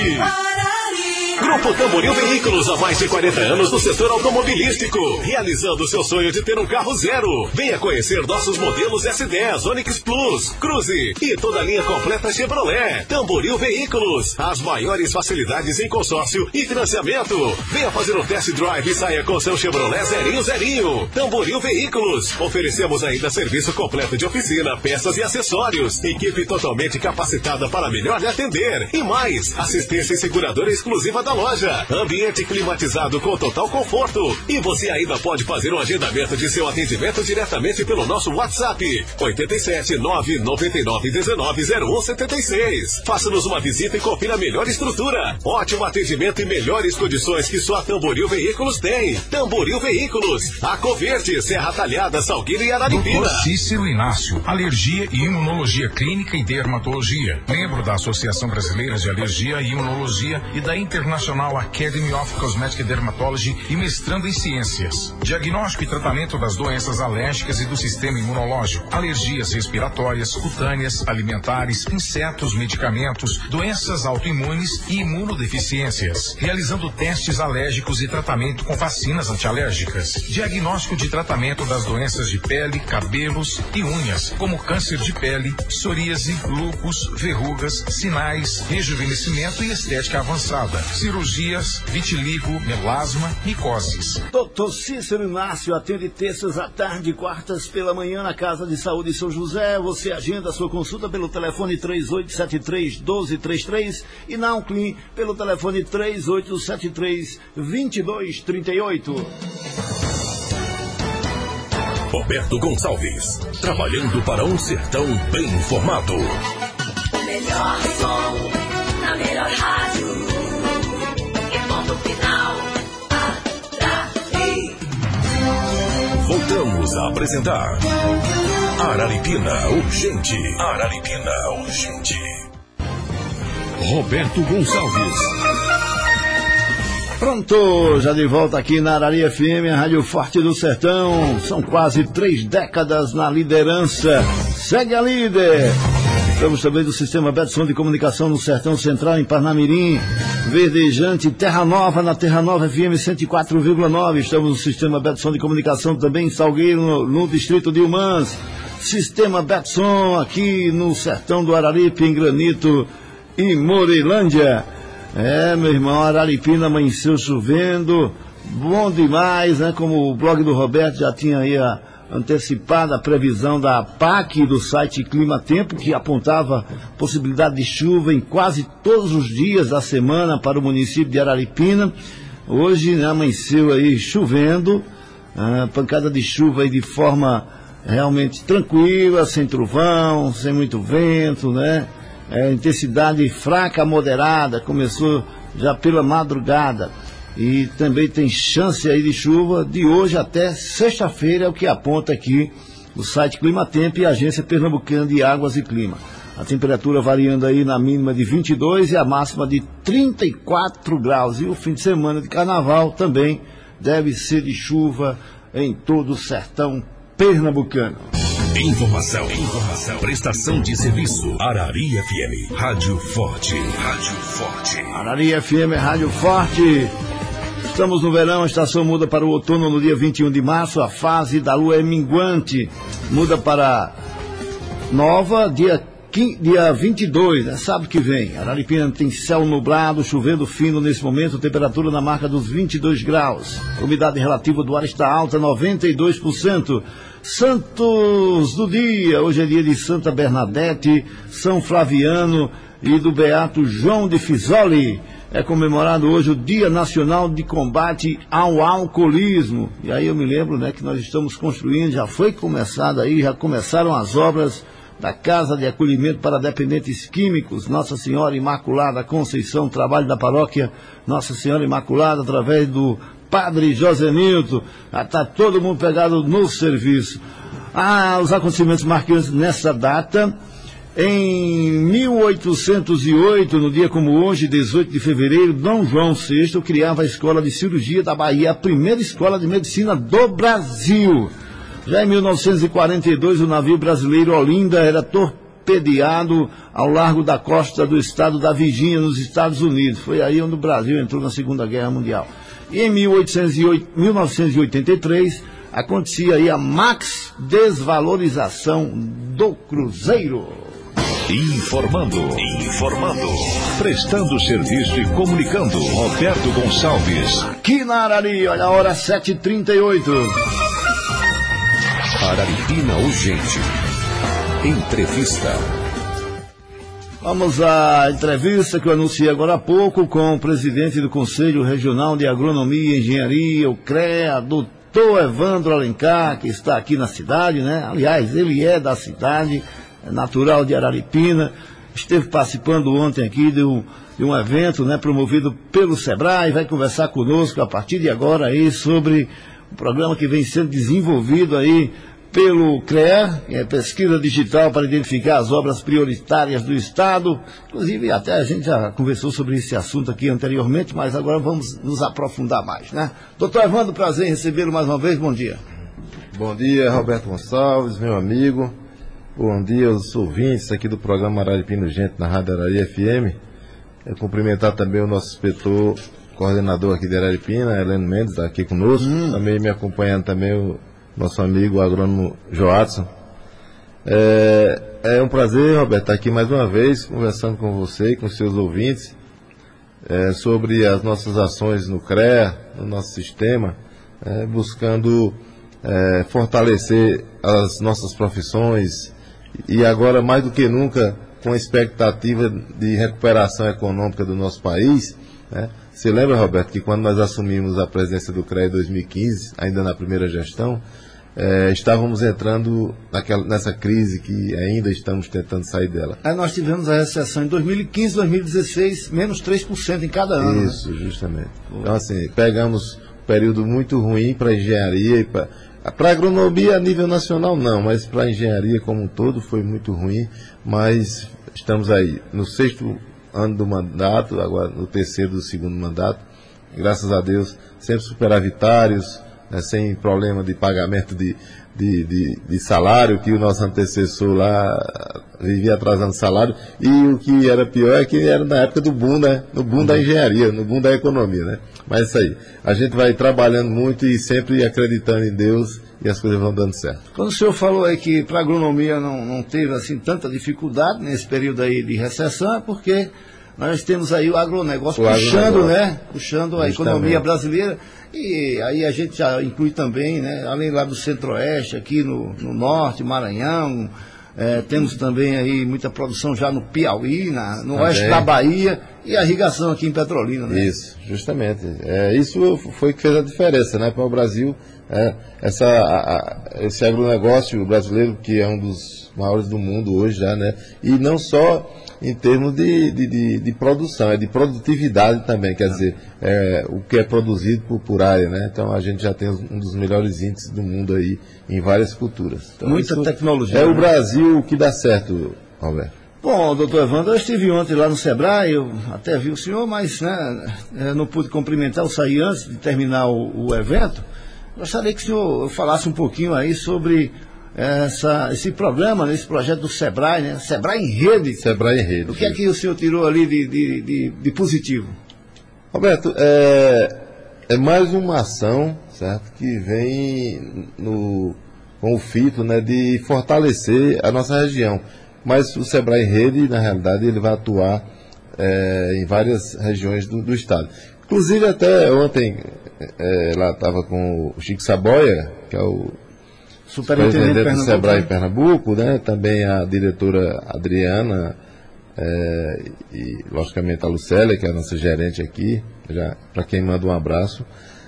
Grupo Tamboril Veículos, há mais de quarenta anos no setor automobilístico, realizando seu sonho de ter um carro zero. Venha conhecer nossos modelos S dez, Onix Plus, Cruze e toda a linha completa Chevrolet. Tamboril Veículos, as maiores facilidades em consórcio e financiamento. Venha fazer um test drive e saia com seu Chevrolet zerinho zerinho. Tamboril Veículos, oferecemos ainda serviço completo de oficina, peças e acessórios. Equipe totalmente capacitada para melhor lhe atender. E mais, assistência e seguradora exclusiva da loja. Ambiente climatizado com total conforto. E você ainda pode fazer um agendamento de seu atendimento diretamente pelo nosso WhatsApp. oito sete nove nove nove um nove zero um sete seis. Faça-nos uma visita e confira a melhor estrutura. Ótimo atendimento e melhores condições que só a Tamboril Veículos tem. Tamboril Veículos, Arco Verde, Serra Talhada, Salgueiro e Araripina. doutor Cícero Inácio, Alergia e Imunologia Clínica e Dermatologia. Membro da Associação Brasileira de Alergia e Imunologia e da Internacional International Academy of Cosmetic Dermatology e mestrando em ciências. Diagnóstico e tratamento das doenças alérgicas e do sistema imunológico, alergias respiratórias, cutâneas, alimentares, insetos, medicamentos, doenças autoimunes e imunodeficiências, realizando testes alérgicos e tratamento com vacinas antialérgicas. Diagnóstico de tratamento das doenças de pele, cabelos e unhas, como câncer de pele, psoríase, lúpus, verrugas, sinais, rejuvenescimento e estética avançada, cirurgias, vitiligo, melasma, micoses. doutor Cícero Inácio atende terças à tarde e quartas pela manhã na Casa de Saúde São José. Você agenda a sua consulta pelo telefone três oito sete três, um dois três três e na Unclin pelo telefone três oito sete três, dois dois três oito. Roberto Gonçalves, trabalhando para um sertão bem informado. O melhor som, na melhor rádio. E ponto final, Arari. Voltamos a apresentar Araripina Urgente. Araripina Urgente. Roberto Gonçalves. Pronto, já de volta aqui na Arari F M, a Rádio Forte do Sertão. São quase três décadas na liderança. Segue a líder. Estamos também do Sistema Betson de Comunicação no Sertão Central, em Parnamirim. Verdejante, Terra Nova, na Terra Nova F M cento e quatro vírgula nove. Estamos no Sistema Betson de Comunicação também em Salgueiro, no, no distrito de Umãs. Sistema Betson aqui no Sertão do Araripe, em Granito e Moreilândia. É, meu irmão, Araripina amanheceu chovendo, bom demais, né? Como o blog do Roberto já tinha aí a, antecipada a previsão da P A C, do site Clima Tempo, que apontava possibilidade de chuva em quase todos os dias da semana para o município de Araripina. Hoje, né, amanheceu aí chovendo, ah, pancada de chuva aí de forma realmente tranquila, sem trovão, sem muito vento, né? É, intensidade fraca, moderada, começou já pela madrugada. E também tem chance aí de chuva de hoje até sexta-feira, é o que aponta aqui o site Clima Tempo e a Agência Pernambucana de Águas e Clima. A temperatura variando aí na mínima de vinte e dois e a máxima de trinta e quatro graus. E o fim de semana de carnaval também deve ser de chuva em todo o sertão pernambucano. Informação, informação, prestação de serviço. Arari F M, Rádio Forte. Rádio Forte. Arari F M, Rádio Forte. Estamos no verão, a estação muda para o outono no dia vinte e um de março. A fase da lua é minguante. Muda para nova, dia, quinze, dia vinte e dois, né? Sábado que vem. Araripina tem céu nublado, chovendo fino nesse momento. Temperatura na marca dos vinte e dois graus. A umidade relativa do ar está alta, noventa e dois por cento. Santos do dia, hoje é dia de Santa Bernadette, São Flaviano e do Beato João de Fisoli. É comemorado hoje o Dia Nacional de Combate ao Alcoolismo. E aí eu me lembro, né, que nós estamos construindo, já foi começado aí, já começaram as obras da Casa de Acolhimento para Dependentes Químicos, Nossa Senhora Imaculada Conceição, trabalho da paróquia Nossa Senhora Imaculada, através do Padre José Nilton. Já está todo mundo pegado no serviço. Ah, os acontecimentos marcantes nessa data. Em mil oitocentos e oito, no dia como hoje, dezoito de fevereiro, Dom João sexto criava a Escola de Cirurgia da Bahia, a primeira escola de medicina do Brasil. Já em mil novecentos e quarenta e dois, o navio brasileiro Olinda era torpedeado ao largo da costa do estado da Virgínia, nos Estados Unidos. Foi aí onde o Brasil entrou na Segunda Guerra Mundial. E em mil novecentos e oitenta e três, acontecia aí a max desvalorização do Cruzeiro. Informando, informando, prestando serviço e comunicando, Roberto Gonçalves. Aqui na Arari, olha a hora sete e trinta e oito. Araripina Urgente. Entrevista. Vamos à entrevista que eu anunciei agora há pouco com o presidente do Conselho Regional de Agronomia e Engenharia, o CREA, doutor Evandro Alencar, que está aqui na cidade, né? Aliás, ele é da cidade, é natural de Araripina, esteve participando ontem aqui de um, de um evento, né, promovido pelo Sebrae, vai conversar conosco a partir de agora aí sobre o programa que vem sendo desenvolvido aí pelo C R E A, que é pesquisa digital para identificar as obras prioritárias do Estado. Inclusive, até a gente já conversou sobre esse assunto aqui anteriormente, mas agora vamos nos aprofundar mais, né? Doutor Evandro, prazer em recebê-lo mais uma vez, bom dia. Bom dia, Roberto Gonçalves, meu amigo. Bom dia aos ouvintes aqui do programa Araripina Urgente na Rádio Arari F M. Eu cumprimentar também o nosso inspetor, coordenador aqui de Araripina, Heleno Mendes, está aqui conosco. Hum. Também me acompanhando também o nosso amigo agrônomo Joadson. É, é um prazer, Roberto, estar aqui mais uma vez conversando com você e com seus ouvintes é, sobre as nossas ações no C R E A, no nosso sistema, é, buscando é, fortalecer as nossas profissões e agora mais do que nunca com a expectativa de recuperação econômica do nosso país, né? Você lembra, Roberto, que quando nós assumimos a presidência do C R E A em dois mil e quinze, ainda na primeira gestão, é, estávamos entrando naquela, nessa crise que ainda estamos tentando sair dela. Aí nós tivemos a recessão em dois mil e quinze, dois mil e dezesseis, menos três por cento em cada ano. Isso, né? Justamente. Então, assim, pegamos um período muito ruim para a engenharia e para a agronomia a nível nacional não, mas para a engenharia como um todo foi muito ruim, mas estamos aí no sexto ano do mandato, agora no terceiro do segundo mandato, graças a Deus, sempre superavitários, né, sem problema de pagamento de, de, de, de salário, que o nosso antecessor lá vivia atrasando salário, e o que era pior é que era na época do boom, né, no boom uhum. da engenharia, no boom da economia, né? Mas é isso aí, a gente vai trabalhando muito e sempre acreditando em Deus e as coisas vão dando certo. Quando o senhor falou aí que para a agronomia não, não teve assim tanta dificuldade nesse período aí de recessão, é porque nós temos aí o agronegócio o puxando, agronegócio. né? Puxando a Justamente. economia brasileira. E aí a gente já inclui também, né? Além lá do Centro-Oeste, aqui no, no Norte, Maranhão, é, temos também aí muita produção já no Piauí, na, no também. Oeste da Bahia e a irrigação aqui em Petrolina, né? Isso, justamente. É, isso foi que fez a diferença, né? Para o Brasil, é, essa, a, a, esse agronegócio brasileiro, que é um dos maiores do mundo hoje já, né? E não só em termos de, de, de, de produção, é de produtividade também, quer dizer, é, o que é produzido por, por área, né? Então a gente já tem um dos melhores índices do mundo aí em várias culturas. Então, Muita tecnologia. É né? o Brasil que dá certo, Roberto. Bom, doutor Evandro, eu estive ontem lá no Sebrae, eu até vi o senhor, mas né, não pude cumprimentar, eu saí antes de terminar o, o evento. Gostaria que o senhor falasse um pouquinho aí sobre Essa, esse programa, esse projeto do Sebrae, né? Sebrae em Rede. Sebrae em Rede. O que é que o senhor tirou ali de, de, de, de positivo? Roberto, é, é mais uma ação, certo, que vem no, com o fito, né, de fortalecer a nossa região. Mas o Sebrae em Rede, na realidade, ele vai atuar é, em várias regiões do, do estado. Inclusive, até ontem, é, lá estava com o Chico Saboia, que é o superintendente do Sebrae em Pernambuco, né? Também a diretora Adriana é, e, logicamente, a Lucélia, que é a nossa gerente aqui, já para quem manda um abraço.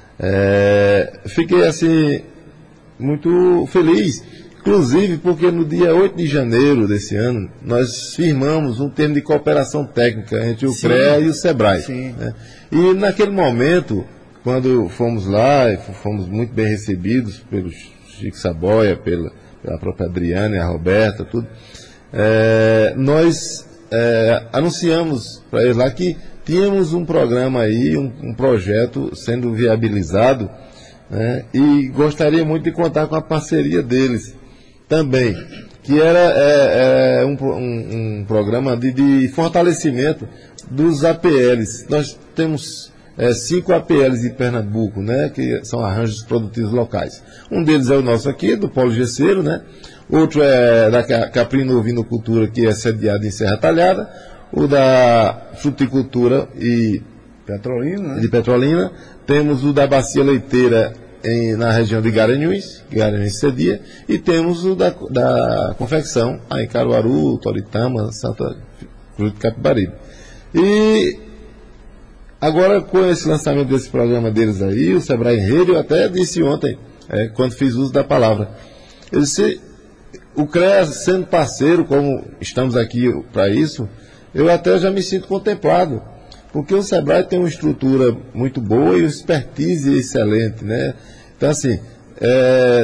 É, fiquei, assim, muito feliz, inclusive porque no dia oito de janeiro desse ano, nós firmamos um termo de cooperação técnica entre o Sim. C R E A e o Sebrae. Sim. Né? E naquele momento, quando fomos lá, e fomos muito bem recebidos pelos Chico Saboia, pela, pela própria Adriana e a Roberta, tudo, é, nós é, anunciamos para eles lá que tínhamos um programa aí, um, um projeto sendo viabilizado, né, e gostaria muito de contar com a parceria deles também, que era é, é, um, um, um programa de, de fortalecimento dos A P Ls. Nós temos É, cinco A P Ls em Pernambuco, né, que são arranjos produtivos locais. Um deles é o nosso aqui, do Polo Gesseiro, né? Outro é da Caprino Vinocultura, que é sediado em Serra Talhada. O da Fruticultura e Petrolina, né? de Petrolina. Temos o da Bacia Leiteira em, na região de Garanhuns, que Garanhuns cedia. E temos o da, da confecção, aí em Caruaru, Toritama, Santa Cruz de Capibaribe. E agora, com esse lançamento desse programa deles aí, o Sebrae em Rede, eu até disse ontem, é, quando fiz uso da palavra, eu disse, o C R E A sendo parceiro, como estamos aqui para isso, eu até já me sinto contemplado, porque o Sebrae tem uma estrutura muito boa e uma expertise excelente, né? Então, assim, é,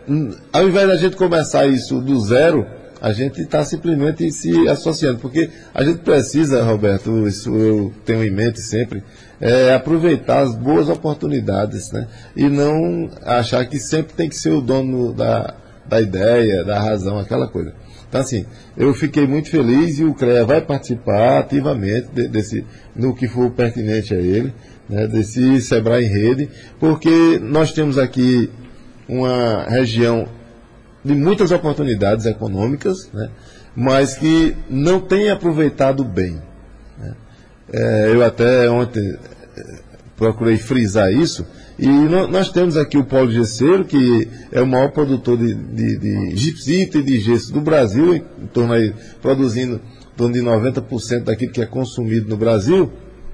ao invés da gente começar isso do zero, a gente está simplesmente se associando, porque a gente precisa, Roberto, isso eu tenho em mente sempre, é aproveitar as boas oportunidades, né? E não achar que sempre tem que ser o dono da, da ideia, da razão, aquela coisa. Então, assim, eu fiquei muito feliz e o CREA vai participar ativamente de, desse, no que for pertinente a ele, né, desse Sebrae em Rede, porque nós temos aqui uma região de muitas oportunidades econômicas, né, mas que não tem aproveitado bem. Né. É, eu até ontem procurei frisar isso, e no, nós temos aqui o Polo Gesseiro, que é o maior produtor de, de, de gipsita e de gesso do Brasil, em, em torno aí, produzindo em torno de noventa por cento daquilo que é consumido no Brasil,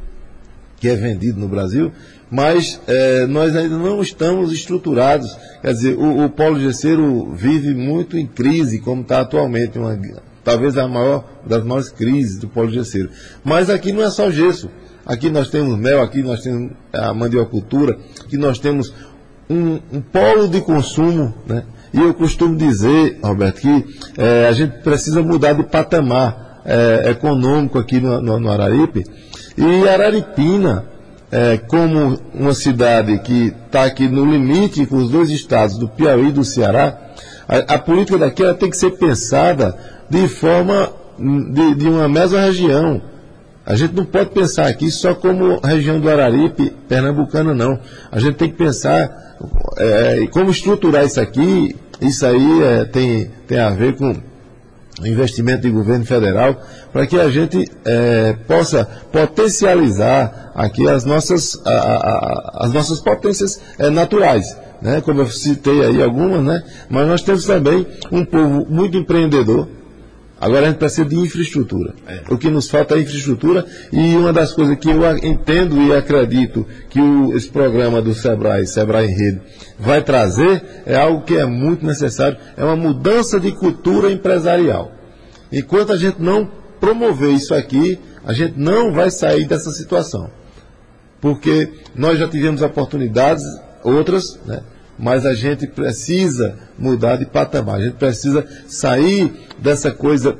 que é vendido no Brasil, mas é, nós ainda não estamos estruturados. Quer dizer, o, o Polo Gesseiro vive muito em crise, como está atualmente, uma, talvez a maior das maiores crises do Polo Gesseiro. Mas aqui não é só gesso. Aqui nós temos mel, aqui nós temos a mandiocultura, aqui nós temos um, um polo de consumo, né? E eu costumo dizer, Roberto, que é, a gente precisa mudar de patamar é, econômico aqui no, no, no Araripe. E Araripina, é, como uma cidade que está aqui no limite com os dois estados, do Piauí e do Ceará, a, a política daqui ela tem que ser pensada de forma de, de uma mesma região. A gente não pode pensar aqui só como região do Araripe, pernambucana, não. A gente tem que pensar é, como estruturar isso aqui. Isso aí é, tem, tem a ver com investimento do governo federal, para que a gente é, possa potencializar aqui as nossas, a, a, as nossas potências é, naturais. Né? Como eu citei aí algumas, né? Mas nós temos também um povo muito empreendedor. Agora a gente precisa de infraestrutura. É. O que nos falta é infraestrutura, e uma das coisas que eu entendo e acredito que o, esse programa do Sebrae, Sebrae em Rede, vai trazer, é algo que é muito necessário, é uma mudança de cultura empresarial. Enquanto a gente não promover isso aqui, a gente não vai sair dessa situação. Porque nós já tivemos oportunidades, outras, né? Mas a gente precisa mudar de patamar, a gente precisa sair dessa coisa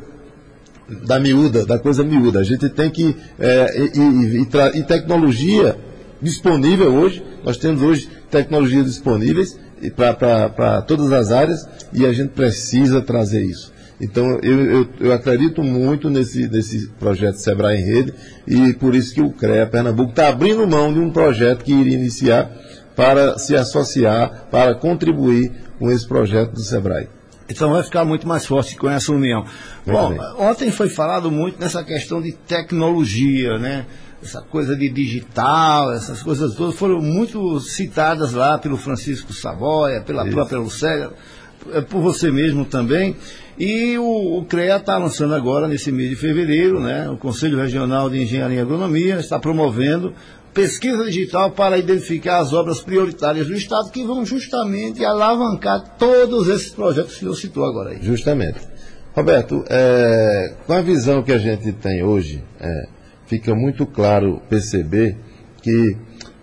da miúda, da coisa miúda. A gente tem que, é, e, e, e, e tecnologia disponível hoje, nós temos hoje tecnologias disponíveis para todas as áreas, e a gente precisa trazer isso. Então eu, eu, eu acredito muito nesse, nesse projeto Sebrae em Rede, e por isso que o CREA Pernambuco está abrindo mão de um projeto que iria iniciar para se associar, para contribuir com esse projeto do Sebrae. Então vai ficar muito mais forte com essa união. Muito Bom, bem. Ontem foi falado muito nessa questão de tecnologia, né? Essa coisa de digital, essas coisas todas foram muito citadas lá pelo Francisco Savoia, pela Isso. própria Lucélia, por você mesmo também. E o, o CREA está lançando agora, nesse mês de fevereiro, né? O Conselho Regional de Engenharia e Agronomia está promovendo pesquisa digital para identificar as obras prioritárias do Estado, que vão justamente alavancar todos esses projetos que eu citou agora aí. Justamente. Roberto, é, com a visão que a gente tem hoje, é, fica muito claro perceber que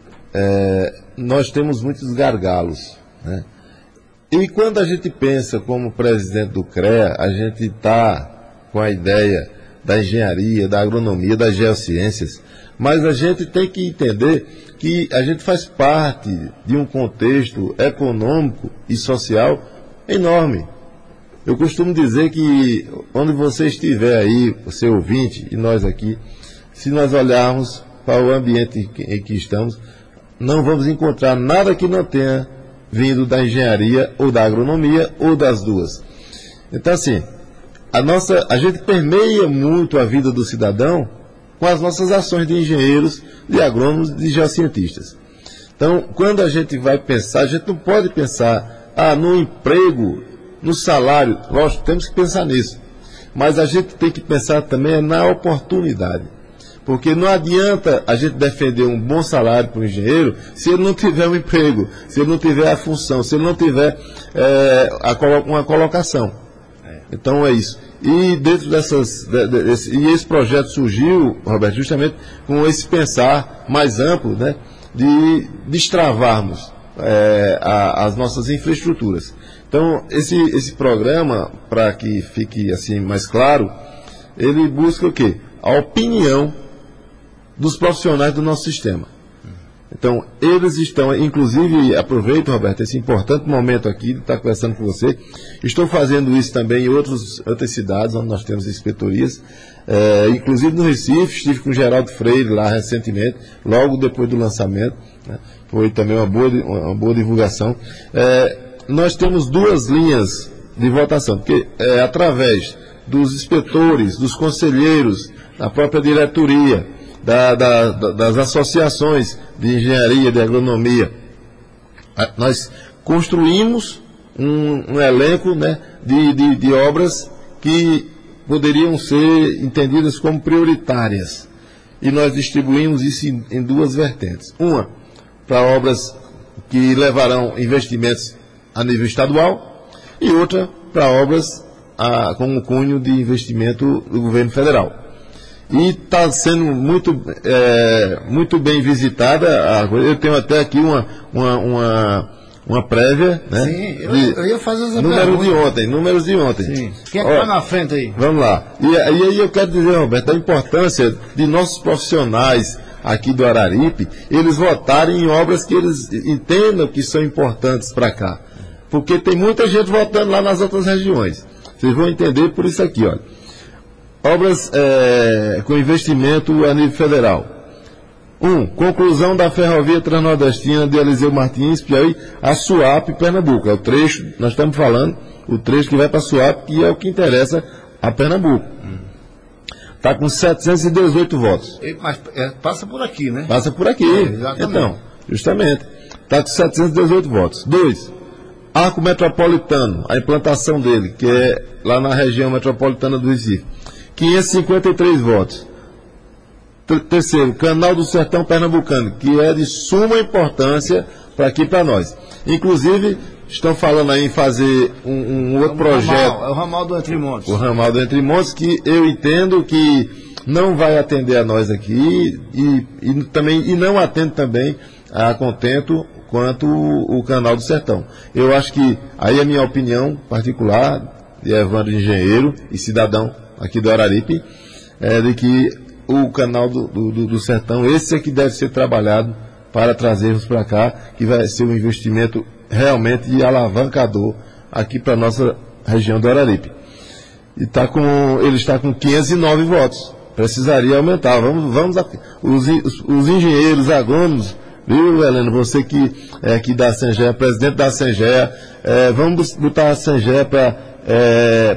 é, nós temos muitos gargalos, né? E quando a gente pensa como presidente do CREA, a gente está com a ideia da engenharia, da agronomia, das geociências, mas a gente tem que entender que a gente faz parte de um contexto econômico e social enorme. Eu costumo dizer que onde você estiver aí, você ouvinte e nós aqui, se nós olharmos para o ambiente em que estamos, não vamos encontrar nada que não tenha vindo da engenharia ou da agronomia ou das duas. Então, assim, a, nossa, a gente permeia muito a vida do cidadão com as nossas ações de engenheiros, de agrônomos, de geocientistas. Então, quando a gente vai pensar, a gente não pode pensar ah, no emprego, no salário. Lógico, temos que pensar nisso. Mas a gente tem que pensar também na oportunidade. Porque não adianta a gente defender um bom salário para o engenheiro se ele não tiver um emprego, se ele não tiver a função, se ele não tiver é, a, uma colocação. Então é isso. E dentro dessas. De, de, desse, e esse projeto surgiu, Roberto, justamente com esse pensar mais amplo, né, de destravarmos é, a, as nossas infraestruturas. Então, esse, esse programa, para que fique assim mais claro, ele busca o quê? A opinião dos profissionais do nosso sistema. Então, eles estão, inclusive, aproveito, Roberto, esse importante momento aqui de estar conversando com você. Estou fazendo isso também em outros, outras cidades, onde nós temos inspetorias. É, inclusive no Recife, estive com o Geraldo Freire lá recentemente, logo depois do lançamento. Né? Foi também uma boa, uma boa divulgação. É, nós temos duas linhas de votação, porque é através dos inspetores, dos conselheiros, da própria diretoria, Da, da, das associações de engenharia, de agronomia, nós construímos um, um elenco, né, de, de, de obras que poderiam ser entendidas como prioritárias. E nós distribuímos isso em, em duas vertentes. Uma, para obras que levarão investimentos a nível estadual, e outra, para obras a, com o cunho de investimento do governo federal. E está sendo muito, é, muito bem visitada. A, eu tenho até aqui uma, uma, uma, uma prévia, né? Sim, eu, de, eu ia fazer essa números pergunta. de ontem, números de ontem. Sim. Quem é que está na frente aí? Vamos lá. E, e aí eu quero dizer, Roberto, a importância de nossos profissionais aqui do Araripe, eles votarem em obras que eles entendam que são importantes para cá. Porque tem muita gente votando lá nas outras regiões. Vocês vão entender por isso aqui, olha. Obras é, com investimento a nível federal. Um, conclusão da ferrovia transnordestina de Eliseu Martins, Piauí, a Suape, Pernambuco. É o trecho, nós estamos falando, o trecho que vai para a Suape, que é o que interessa a Pernambuco. Está com setecentos e dezoito votos. Mas é, passa por aqui, né? Passa por aqui. É, então, justamente. Está com setecentos e dezoito votos. Dois, Arco Metropolitano, a implantação dele, que é lá na região metropolitana do Recife. quinhentos e cinquenta e três votos. Terceiro, Canal do Sertão Pernambucano, que é de suma importância para aqui para nós. Inclusive, estão falando aí em fazer um, um outro é projeto. Ramal, é o ramal do Entre Montes. O ramal do Entre Montes, que eu entendo que não vai atender a nós aqui e, e, também, e não atende também a contento quanto o, o Canal do Sertão. Eu acho que, aí a minha opinião particular, de Evandro Engenheiro e cidadão aqui do Araripe, é de que o canal do, do, do Sertão, esse é que deve ser trabalhado para trazermos para cá, que vai ser um investimento realmente alavancador aqui para a nossa região do Araripe. E tá com, ele está com quinhentos e nove votos. Precisaria aumentar. Vamos, vamos a, os, os engenheiros, agrônomos, viu, Helena? Você que é aqui da Sengea, presidente da Sengea, é, vamos botar a Sengea para é,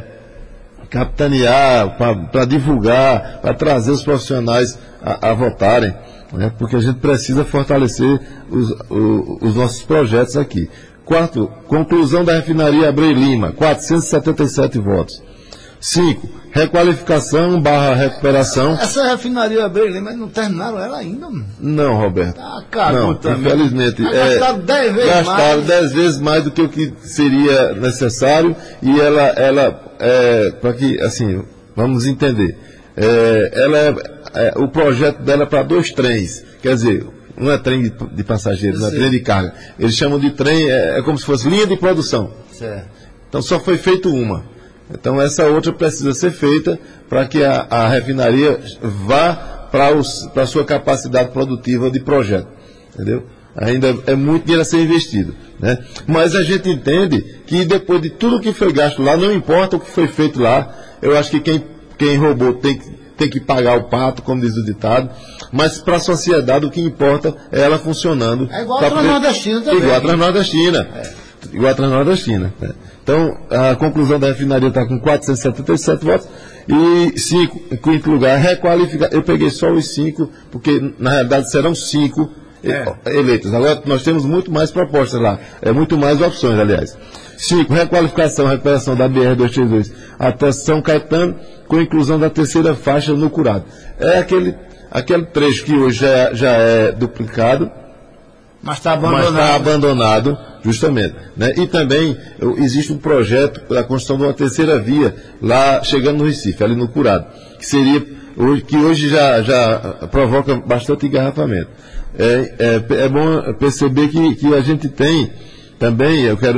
capitanear, para divulgar, para trazer os profissionais a, a votarem, né? Porque a gente precisa fortalecer os, os, os nossos projetos aqui. Quarto, conclusão da refinaria Abreu Lima, quatrocentos e setenta e sete votos. Cinco, requalificação barra recuperação. Essa refinaria Abreu Lima, não terminaram ela ainda? Não, Roberto. Ah, cara, não, também. Infelizmente. Ah, é, gastaram dez vezes gastaram mais. dez vezes mais do que o que seria necessário e ela, ela é, para que, assim, vamos entender, é, ela é, é, o projeto dela é para dois trens, quer dizer, não é trem de, de passageiros, não é trem de carga. Eles chamam de trem, é, é como se fosse linha de produção. Certo. Então só foi feito uma. Então essa outra precisa ser feita para que a, a refinaria vá para a sua capacidade produtiva de projeto. Entendeu? Ainda é muito dinheiro a ser investido. Né? Mas a gente entende que depois de tudo que foi gasto lá, não importa o que foi feito lá, eu acho que quem, quem roubou tem que, tem que pagar o pato, como diz o ditado, mas para a sociedade o que importa é ela funcionando. É igual a Transnordestina também. Igual a Transnordestina. É. Igual a Transnordestina. É. Então, a conclusão da refinaria está com quatrocentos e setenta e sete votos. E cinco, em quinto lugar, requalificar. Eu peguei só os cinco, porque na realidade serão cinco é. eleitos. Agora nós temos muito mais propostas lá. É muito mais opções, aliás. Cinco, requalificação, recuperação da B R duzentos e trinta e dois até São Caetano, com inclusão da terceira faixa no Curado. É aquele, aquele trecho que hoje já, já é duplicado. Mas está abandonado. Mas está abandonado, justamente. Né? E também existe um projeto da construção de uma terceira via lá chegando no Recife, ali no Curado, que seria que hoje já, já provoca bastante engarrafamento. É, é, é bom perceber que, que a gente tem também, eu quero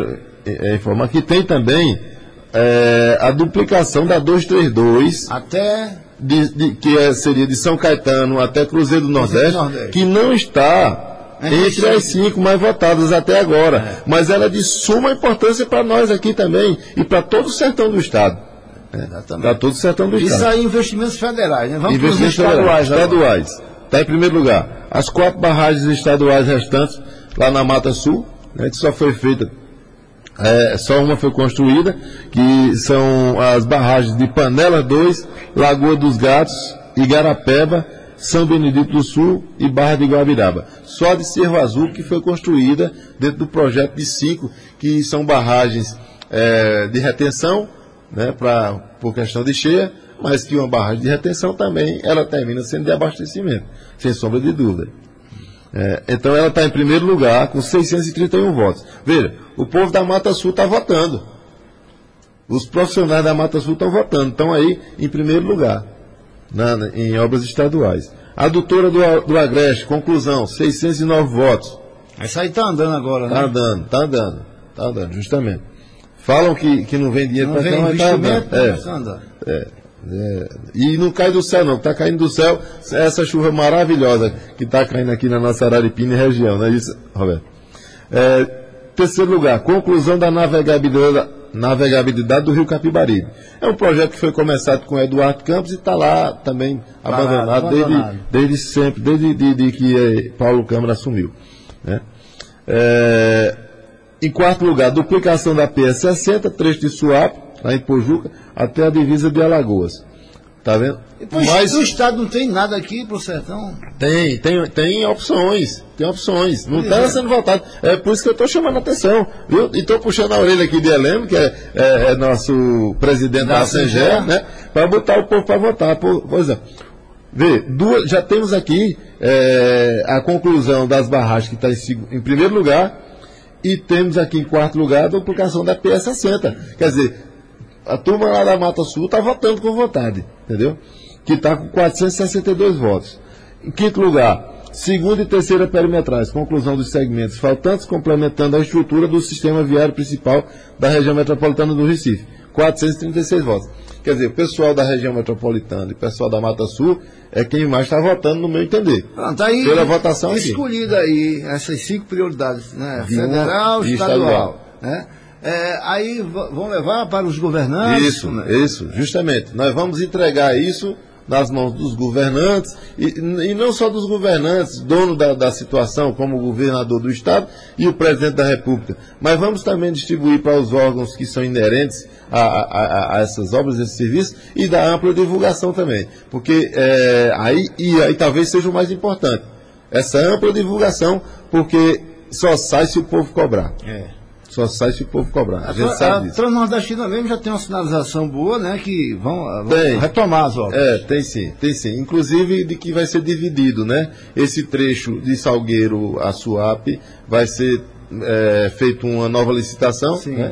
é, informar que tem também é, a duplicação da duzentos e trinta e dois até de, de, que é, seria de São Caetano até Cruzeiro do Nordeste, Cruzeiro do Nordeste. que não está é entre as cinco mais votadas até agora, é. mas ela é de suma importância para nós aqui também e para todo o sertão do estado. É, para todo o sertão do Isso estado. Isso aí, investimentos federais, né? Vamos para os estaduais. Estaduais. Está em primeiro lugar. As quatro barragens estaduais restantes, lá na Mata Sul, né, que só foi feita, é, só uma foi construída, que são as barragens de Panela dois, Lagoa dos Gatos, Igarapeba, São Benedito do Sul e Barra de Guabiraba. Só de Cerro Azul que foi construída dentro do projeto de cinco, que são barragens é, de retenção, né, pra, por questão de cheia, mas que uma barragem de retenção também, ela termina sendo de abastecimento, sem sombra de dúvida. É, então ela está em primeiro lugar, com seiscentos e trinta e um votos. Veja, o povo da Mata Sul está votando. Os profissionais da Mata Sul estão votando, estão aí em primeiro lugar, na, na, em obras estaduais. A adutora do, do Agreste, conclusão, seiscentos e nove votos. Essa aí está andando agora, né? Está andando, está andando, está andando, justamente. Falam que, que não vem dinheiro para cá, mas está andando. É, é, é, e não cai do céu não, está caindo do céu essa chuva maravilhosa que está caindo aqui na nossa Araripina e região, não é isso, Roberto? É, terceiro lugar, conclusão da navegabilidade, navegabilidade do Rio Capibaribe. É um projeto que foi começado com Eduardo Campos e está lá também abandonado, abandonado. Desde, desde sempre, desde de, de que Paulo Câmara assumiu, né? É, em quarto lugar, duplicação da P S sessenta, trecho de Suape, lá em Pojuca, até a divisa de Alagoas. Tá vendo? Mas o Estado não tem nada aqui pro sertão? Tem, tem, tem opções, tem opções. Não está é. sendo votado. É por isso que eu estou chamando a atenção. Viu? E estou puxando a orelha aqui de Heleno, que é, é, é nosso presidente da, da Assengé, né? Para botar o povo para votar. Por, por exemplo, vê, duas, já temos aqui é, a conclusão das barragens que está em, em primeiro lugar. E temos aqui em quarto lugar a duplicação da P S sessenta. Quer dizer, a turma lá da Mata Sul está votando com vontade, entendeu? Que está com quatrocentos e sessenta e dois votos. Em quinto lugar, segunda e terceira perimetrais, conclusão dos segmentos faltantes, complementando a estrutura do sistema viário principal da região metropolitana do Recife. quatrocentos e trinta e seis votos. Quer dizer, o pessoal da região metropolitana e o pessoal da Mata Sul é quem mais está votando, no meu entender. Pronto, aí, pela votação aqui. Escolhida aí essas cinco prioridades, né? Federal, e estadual, estadual. Né? É, aí vão levar para os governantes. Isso, né? Isso, justamente. Nós vamos entregar isso nas mãos dos governantes, e, e não só dos governantes, dono da, da situação, como o governador do Estado e o presidente da República, mas vamos também distribuir para os órgãos que são inerentes a, a, a essas obras, esses serviços, e dar ampla divulgação também, porque é, aí, e aí talvez seja o mais importante, essa ampla divulgação, porque só sai se o povo cobrar. É. Só sai se o povo cobrar. A, a gente sabe disso. A Transnordestina mesmo já tem uma sinalização boa, né? Que vão, vão retomar as obras. É, tem sim, tem sim. Inclusive de que vai ser dividido, né? Esse trecho de Salgueiro a Suape vai ser é, feito uma nova licitação, sim, né?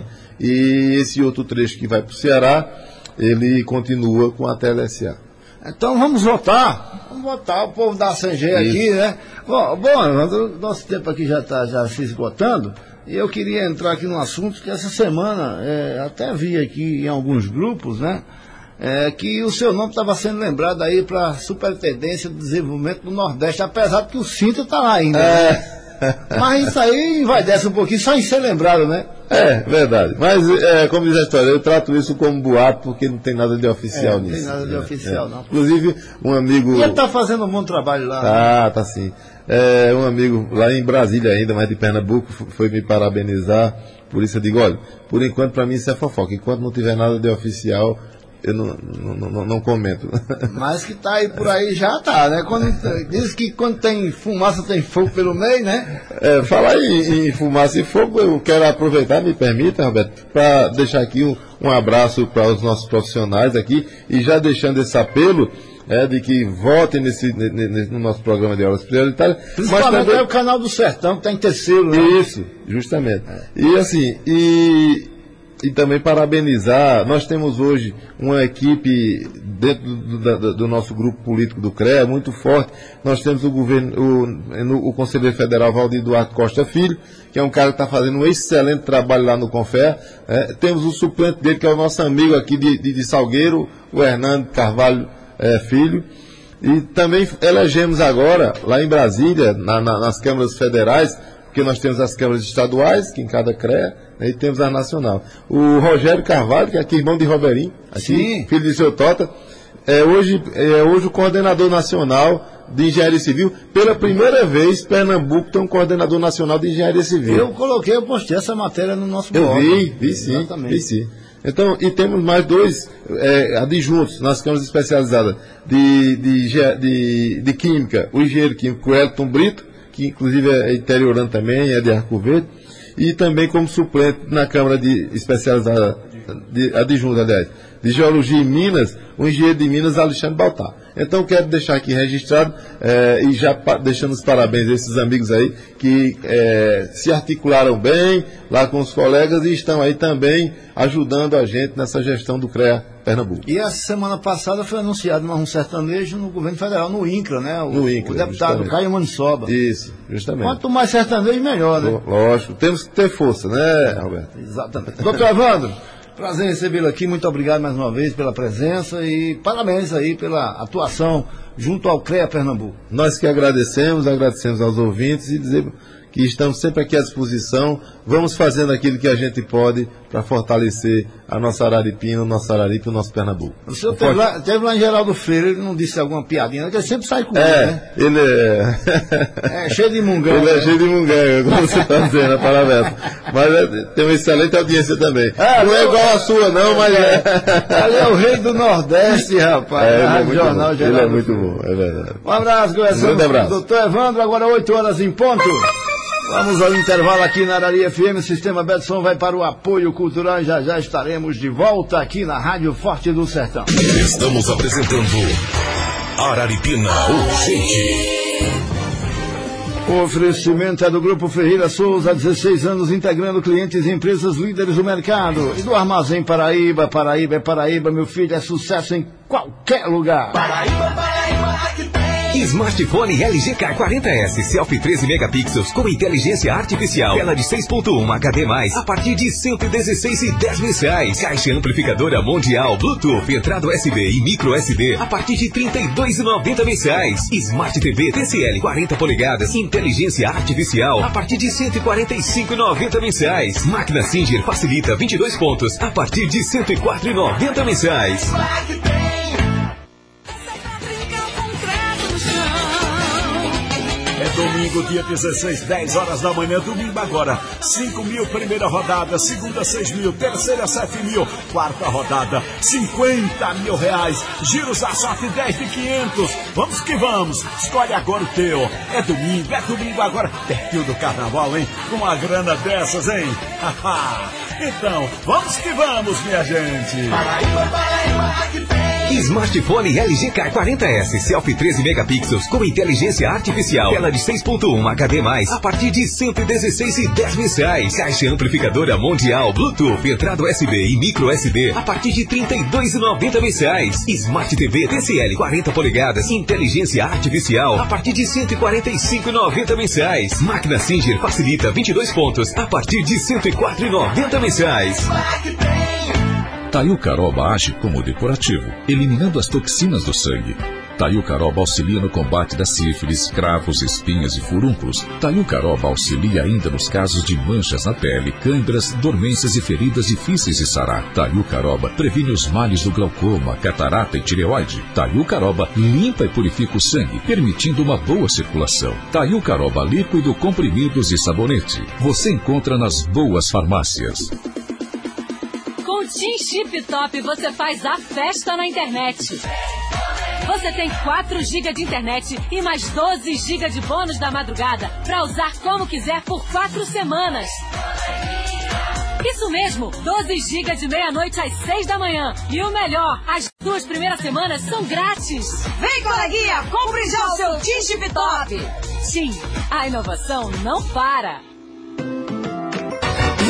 E esse outro trecho que vai para o Ceará, ele continua com a T L S A. Então vamos votar. Vamos votar, o povo da Assengé aqui, né? Bom, bom, nosso tempo aqui já está já se esgotando. E eu queria entrar aqui num assunto que essa semana, é, até vi aqui em alguns grupos, né? É, que o seu nome estava sendo lembrado aí para a Superintendência de Desenvolvimento do Nordeste, apesar de que o Cinto está lá ainda. É. Né? Mas isso aí vai descer um pouquinho, só em ser lembrado, né? É, verdade. Mas, é, como diz a história, eu trato isso como boato, porque não tem nada de oficial é, nisso. Não tem nada de é, oficial, é. não. Inclusive, um amigo... E ele está fazendo um bom trabalho lá. Tá, né? tá sim. É, um amigo lá em Brasília ainda, mas de Pernambuco, foi me parabenizar. Por isso eu digo, olha, por enquanto para mim isso é fofoca. Enquanto não tiver nada de oficial, eu não, não, não, não comento. Mas que tá aí por aí já tá, né? Quando, diz que quando tem fumaça tem fogo pelo meio, né? É, falar em, em fumaça e fogo, eu quero aproveitar, me permita, Roberto, para deixar aqui um, um abraço para os nossos profissionais aqui e já deixando esse apelo. É, de que votem nesse, nesse, no nosso programa de obras prioritárias. Principalmente mas também... é o Canal do Sertão, que está em terceiro, né? Isso, justamente. É. E assim, e e também parabenizar, nós temos hoje uma equipe dentro do, do, do nosso grupo político do C R E A muito forte. Nós temos o, governo, o, o conselheiro federal Valdir Duarte Costa Filho, que é um cara que está fazendo um excelente trabalho lá no Confer. É, temos o suplente dele, que é o nosso amigo aqui de, de, de Salgueiro, o Hernando Carvalho é, Filho. E também elegemos agora, lá em Brasília, na, na, nas câmaras federais, porque nós temos as câmaras estaduais, que em cada C R E A, né, e temos a nacional. O Rogério Carvalho, que é aqui irmão de Roberinho, aqui, Sim. filho de seu Tota, é hoje, é hoje o coordenador nacional de engenharia civil. Pela primeira vez, Pernambuco tem um coordenador nacional de engenharia civil. Eu coloquei, eu postei essa matéria no nosso blog. Eu vi, vi sim, Exatamente. vi sim. Então, e temos mais dois é, adjuntos nas câmaras especializadas de, de, de, de Química, o engenheiro químico Elton Brito, que inclusive é interiorano também, é de Arco Verde, e também como suplente na Câmara de especializada, de, adjunto, aliás, de Geologia em Minas, o engenheiro de Minas, Alexandre Baltar. Então, quero deixar aqui registrado, é, e já pa, deixando os parabéns a esses amigos aí, que é, se articularam bem lá com os colegas e estão aí também ajudando a gente nessa gestão do C R E A Pernambuco. E essa semana passada foi anunciado um sertanejo no governo federal, no INCRA, né? O, no INCRA, o deputado justamente. Caio Maniçoba. Isso, justamente. Quanto mais sertanejo, melhor, né? Lógico, temos que ter força, né, Roberto? Exatamente. Doutor Evandro, prazer em recebê-lo aqui, muito obrigado mais uma vez pela presença e parabéns aí pela atuação junto ao C R E A Pernambuco. Nós que agradecemos, agradecemos aos ouvintes e dizer que estamos sempre aqui à disposição. Vamos fazendo aquilo que a gente pode para fortalecer a nossa Araripina, o nosso Araripe e o nosso Pernambuco. O senhor teve, lá, teve lá em Geraldo Freire, ele não disse alguma piadinha, porque ele sempre sai com é, ele, né? Ele é... é cheio de mungão. Ele né? é cheio de mungão, como você está dizendo, parabéns. Mas é, tem uma excelente audiência também. É, não é igual a sua, não, mas é. Ele é o rei do Nordeste, rapaz. É, ele, é muito Jornal bom. ele é muito bom, é verdade. Um abraço, conversamos um grande abraço. Doutor Evandro, agora oito horas em ponto. Vamos ao intervalo aqui na Arari F M, o Sistema Betson vai para o apoio cultural e já já estaremos de volta aqui na Rádio Forte do Sertão. Estamos apresentando Araripina Urgente. O oferecimento é do Grupo Ferreira Souza, há dezesseis anos integrando clientes e empresas líderes do mercado. E do Armazém Paraíba, Paraíba é Paraíba, meu filho, é sucesso em qualquer lugar. Paraíba, Paraíba, aqui tem. Smartphone L G K quarenta S, selfie treze megapixels com inteligência artificial, tela de seis ponto um H D mais, a partir de cento e dezesseis e dez mensais. Caixa amplificadora mundial, Bluetooth, entrada U S B e micro S D, a partir de trinta e dois reais e noventa mensais. Smart T V T C L quarenta polegadas, inteligência artificial, a partir de cento e quarenta e cinco reais e noventa mensais. Máquina Singer facilita vinte e dois pontos, a partir de cento e quatro reais e noventa mensais. Domingo, dia dezesseis, dez horas da manhã, domingo agora. cinco mil, primeira rodada, segunda, seis mil, terceira, sete mil, quarta rodada, cinquenta mil reais. Giros da sorte, dez de quinhentos. Vamos que vamos. Escolhe agora o teu. É domingo, é domingo agora. Pertinho do carnaval, hein? Com uma grana dessas, hein? Então, vamos que vamos, minha gente. Paraíba, Paraíba, aqui tem. Smartphone L G K quarenta S, selfie treze megapixels com inteligência artificial, tela de seis ponto um H D mais, a partir de cento e dezesseis reais e dez mensais. Caixa amplificadora mundial, Bluetooth, entrada U S B e micro S D, a partir de trinta e dois reais e noventa mensais. Smart T V T C L quarenta polegadas, inteligência artificial, a partir de cento e quarenta e cinco reais e noventa mensais. Máquina Singer facilita vinte e dois pontos, a partir de cento e quatro reais e noventa mensais. Taiucaroba age como depurativo, eliminando as toxinas do sangue. Taiucaroba auxilia no combate da sífilis, cravos, espinhas e furúnculos. Taiucaroba auxilia ainda nos casos de manchas na pele, câimbras, dormências e feridas difíceis de sarar. Taiucaroba previne os males do glaucoma, catarata e tireoide. Taiucaroba limpa e purifica o sangue, permitindo uma boa circulação. Taiucaroba líquido, comprimidos e sabonete. Você encontra nas boas farmácias. Com o Tim Chip Top você faz a festa na internet. Você tem quatro gigas de internet e mais doze gigas de bônus da madrugada para usar como quiser por quatro semanas. Isso mesmo, doze gigas de meia-noite às seis da manhã. E o melhor, as duas primeiras semanas são grátis. Vem, coleguinha, compre já o seu Tim Chip Top. Tim, a inovação não para.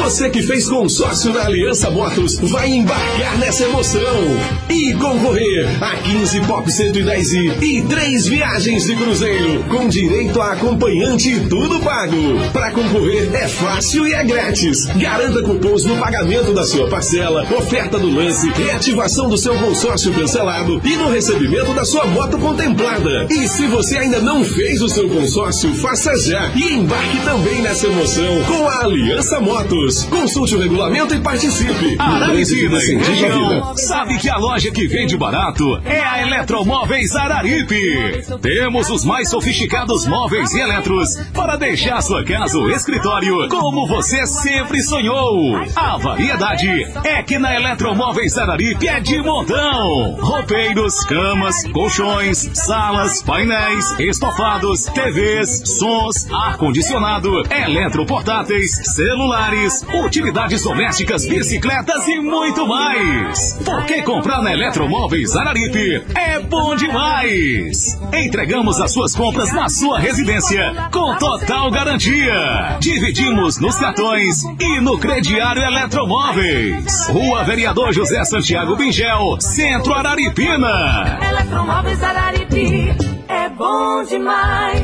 Você que fez consórcio na Aliança Motos vai embarcar nessa emoção e concorrer a quinze Pop cento e dez i e três viagens de cruzeiro com direito a acompanhante e tudo pago. Para concorrer é fácil e é grátis. Garanta cupons no pagamento da sua parcela, oferta do lance, reativação do seu consórcio cancelado e no recebimento da sua moto contemplada. E se você ainda não fez o seu consórcio, faça já e embarque também nessa emoção com a Aliança Motos. Consulte o regulamento e participe. Araripina e região. Sabe que a loja que vende barato é a Eletromóveis Araripe. Temos os mais sofisticados móveis e eletros para deixar sua casa ou escritório como você sempre sonhou. A variedade é que na Eletromóveis Araripe é de montão. Roupeiros, camas, colchões, salas, painéis, estofados, T Vs, sons, ar-condicionado, eletroportáteis, celulares, utilidades domésticas, bicicletas e muito mais. Porque comprar na Eletromóveis Araripe é bom demais. Entregamos as suas compras na sua residência com total garantia. Dividimos nos cartões e no crediário Eletromóveis. Rua Vereador José Santiago Bingel, Centro Araripina. Eletromóveis Araripe é bom demais.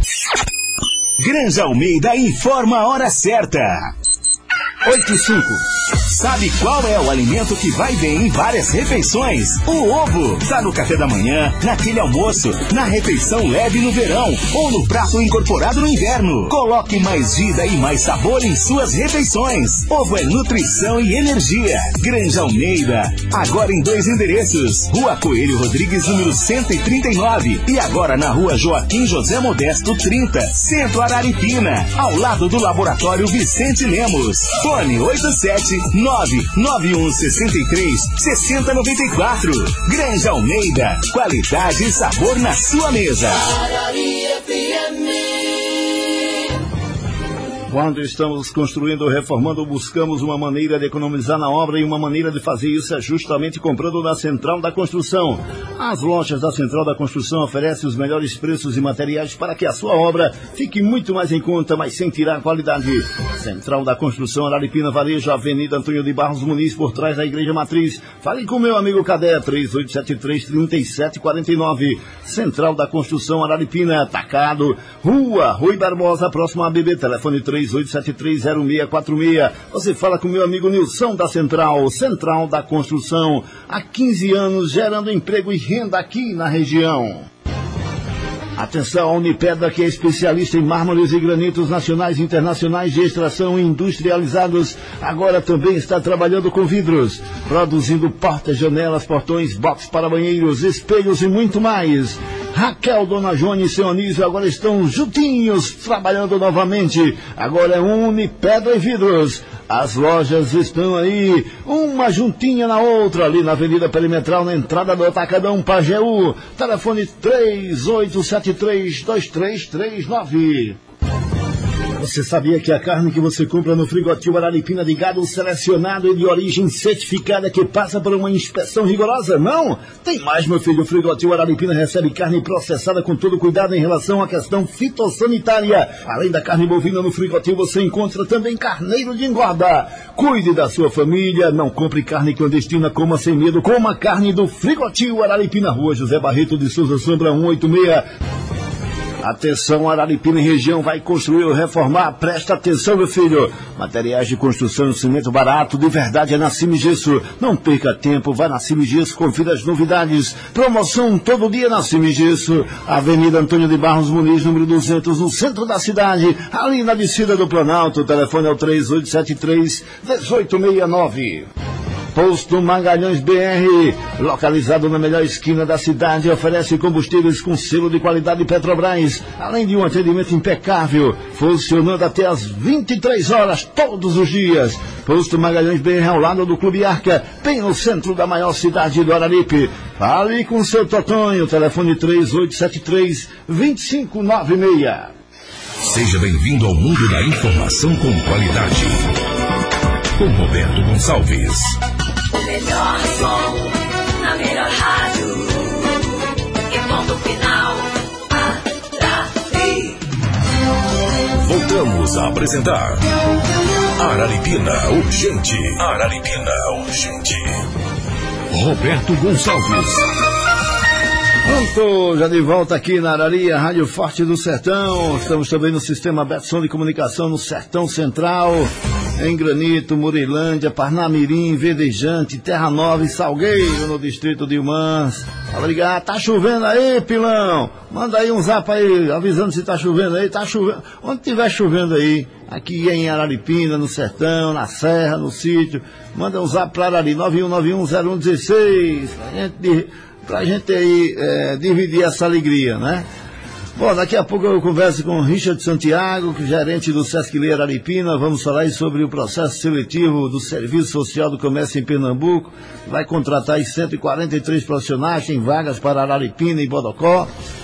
Granja Almeida informa a hora certa. oito e cinco. Sabe qual é o alimento que vai bem em várias refeições? O ovo. Tá no café da manhã, naquele almoço, na refeição leve no verão ou no prato incorporado no inverno. Coloque mais vida e mais sabor em suas refeições. Ovo é nutrição e energia. Granja Almeida. Agora em dois endereços. Rua Coelho Rodrigues, número cento e trinta e nove. E agora na Rua Joaquim José Modesto, trinta. Centro Araripina. Ao lado do Laboratório Vicente Lemos. Fone oito sete nove nove um seis três seis zero nove quatro. Granja Almeida. Qualidade e sabor na sua mesa. Quando estamos construindo ou reformando, buscamos uma maneira de economizar na obra e uma maneira de fazer isso é justamente comprando na Central da Construção. As lojas da Central da Construção oferecem os melhores preços e materiais para que a sua obra fique muito mais em conta, mas sem tirar a qualidade. Central da Construção, Araripina, Varejo, Avenida Antônio de Barros Muniz, por trás da Igreja Matriz. Fale com meu amigo Cadê, três oito sete três, três sete quatro nove. Central da Construção, Araripina, Atacado, Rua Rui Barbosa, próximo a B B, telefone três oito sete três zero seis quatro seis. Você fala com meu amigo Nilson da Central, Central da Construção, há quinze anos gerando emprego e renda aqui na região. Atenção, a Unipedra, que é especialista em mármores e granitos nacionais e internacionais de extração industrializados, agora também está trabalhando com vidros, produzindo portas, janelas, portões, box para banheiros, espelhos e muito mais. Raquel, Dona Jônia e seu Anísio agora estão juntinhos, trabalhando novamente. Agora é Unipedra e Vidros. As lojas estão aí, uma juntinha na outra, ali na Avenida Perimetral, na entrada do Atacadão Pajeú. Telefone três oito sete três, dois três três nove. Você sabia que a carne que você compra no Frigotil Araripina de gado selecionado e de origem certificada que passa por uma inspeção rigorosa? Não? Tem mais, meu filho. O Frigotil Araripina recebe carne processada com todo cuidado em relação à questão fitossanitária. Além da carne bovina no Frigotil, você encontra também carneiro de engorda. Cuide da sua família, não compre carne clandestina, coma sem medo, coma carne do Frigotil Araripina, Rua José Barreto de Souza Sombra, cento e oitenta e seis. Atenção, Araripina e região, vai construir ou reformar? Presta atenção, meu filho. Materiais de construção, cimento barato, de verdade é na Cimigesso. Não perca tempo, vá na Cimigesso, confira as novidades. Promoção todo dia na Cimigesso. Avenida Antônio de Barros Muniz, número duzentos, no centro da cidade, ali na descida do Planalto. O telefone é o três oito sete três, um oito seis nove. Posto Magalhães B R, localizado na melhor esquina da cidade, oferece combustíveis com selo de qualidade Petrobras, além de um atendimento impecável, funcionando até às vinte e três horas, todos os dias. Posto Magalhães B R, ao lado do Clube Arca, bem no centro da maior cidade do Araripe. Fale com seu Totonho, telefone três oito sete três, dois cinco nove seis. Seja bem-vindo ao mundo da informação com qualidade. Com Roberto Gonçalves. O melhor som na melhor rádio. E ponto final. Araripe. Voltamos a apresentar Araripina Urgente. Araripina Urgente. Roberto Gonçalves. Pronto, já de volta aqui na Araria, Rádio Forte do Sertão. Estamos também no sistema Betson de Comunicação no Sertão Central, em Granito, Murilândia, Parnamirim, Verdejante, Terra Nova e Salgueiro, no distrito de Humãs. Obrigado. Tá chovendo aí, Pilão? Manda aí um zap aí, avisando se tá chovendo aí. Tá chovendo. Onde tiver chovendo aí, aqui em Araripina, no Sertão, na Serra, no sítio, manda um zap pra Arari, nove um nove um zero um um seis, pra gente, pra gente aí é, dividir essa alegria, né? Bom, daqui a pouco eu converso com o Richard Santiago, gerente do Sesc Lê Araripina. Vamos falar aí sobre o processo seletivo do Serviço Social do Comércio em Pernambuco. Vai contratar aí cento e quarenta e três profissionais, tem vagas para Araripina e Bodocó.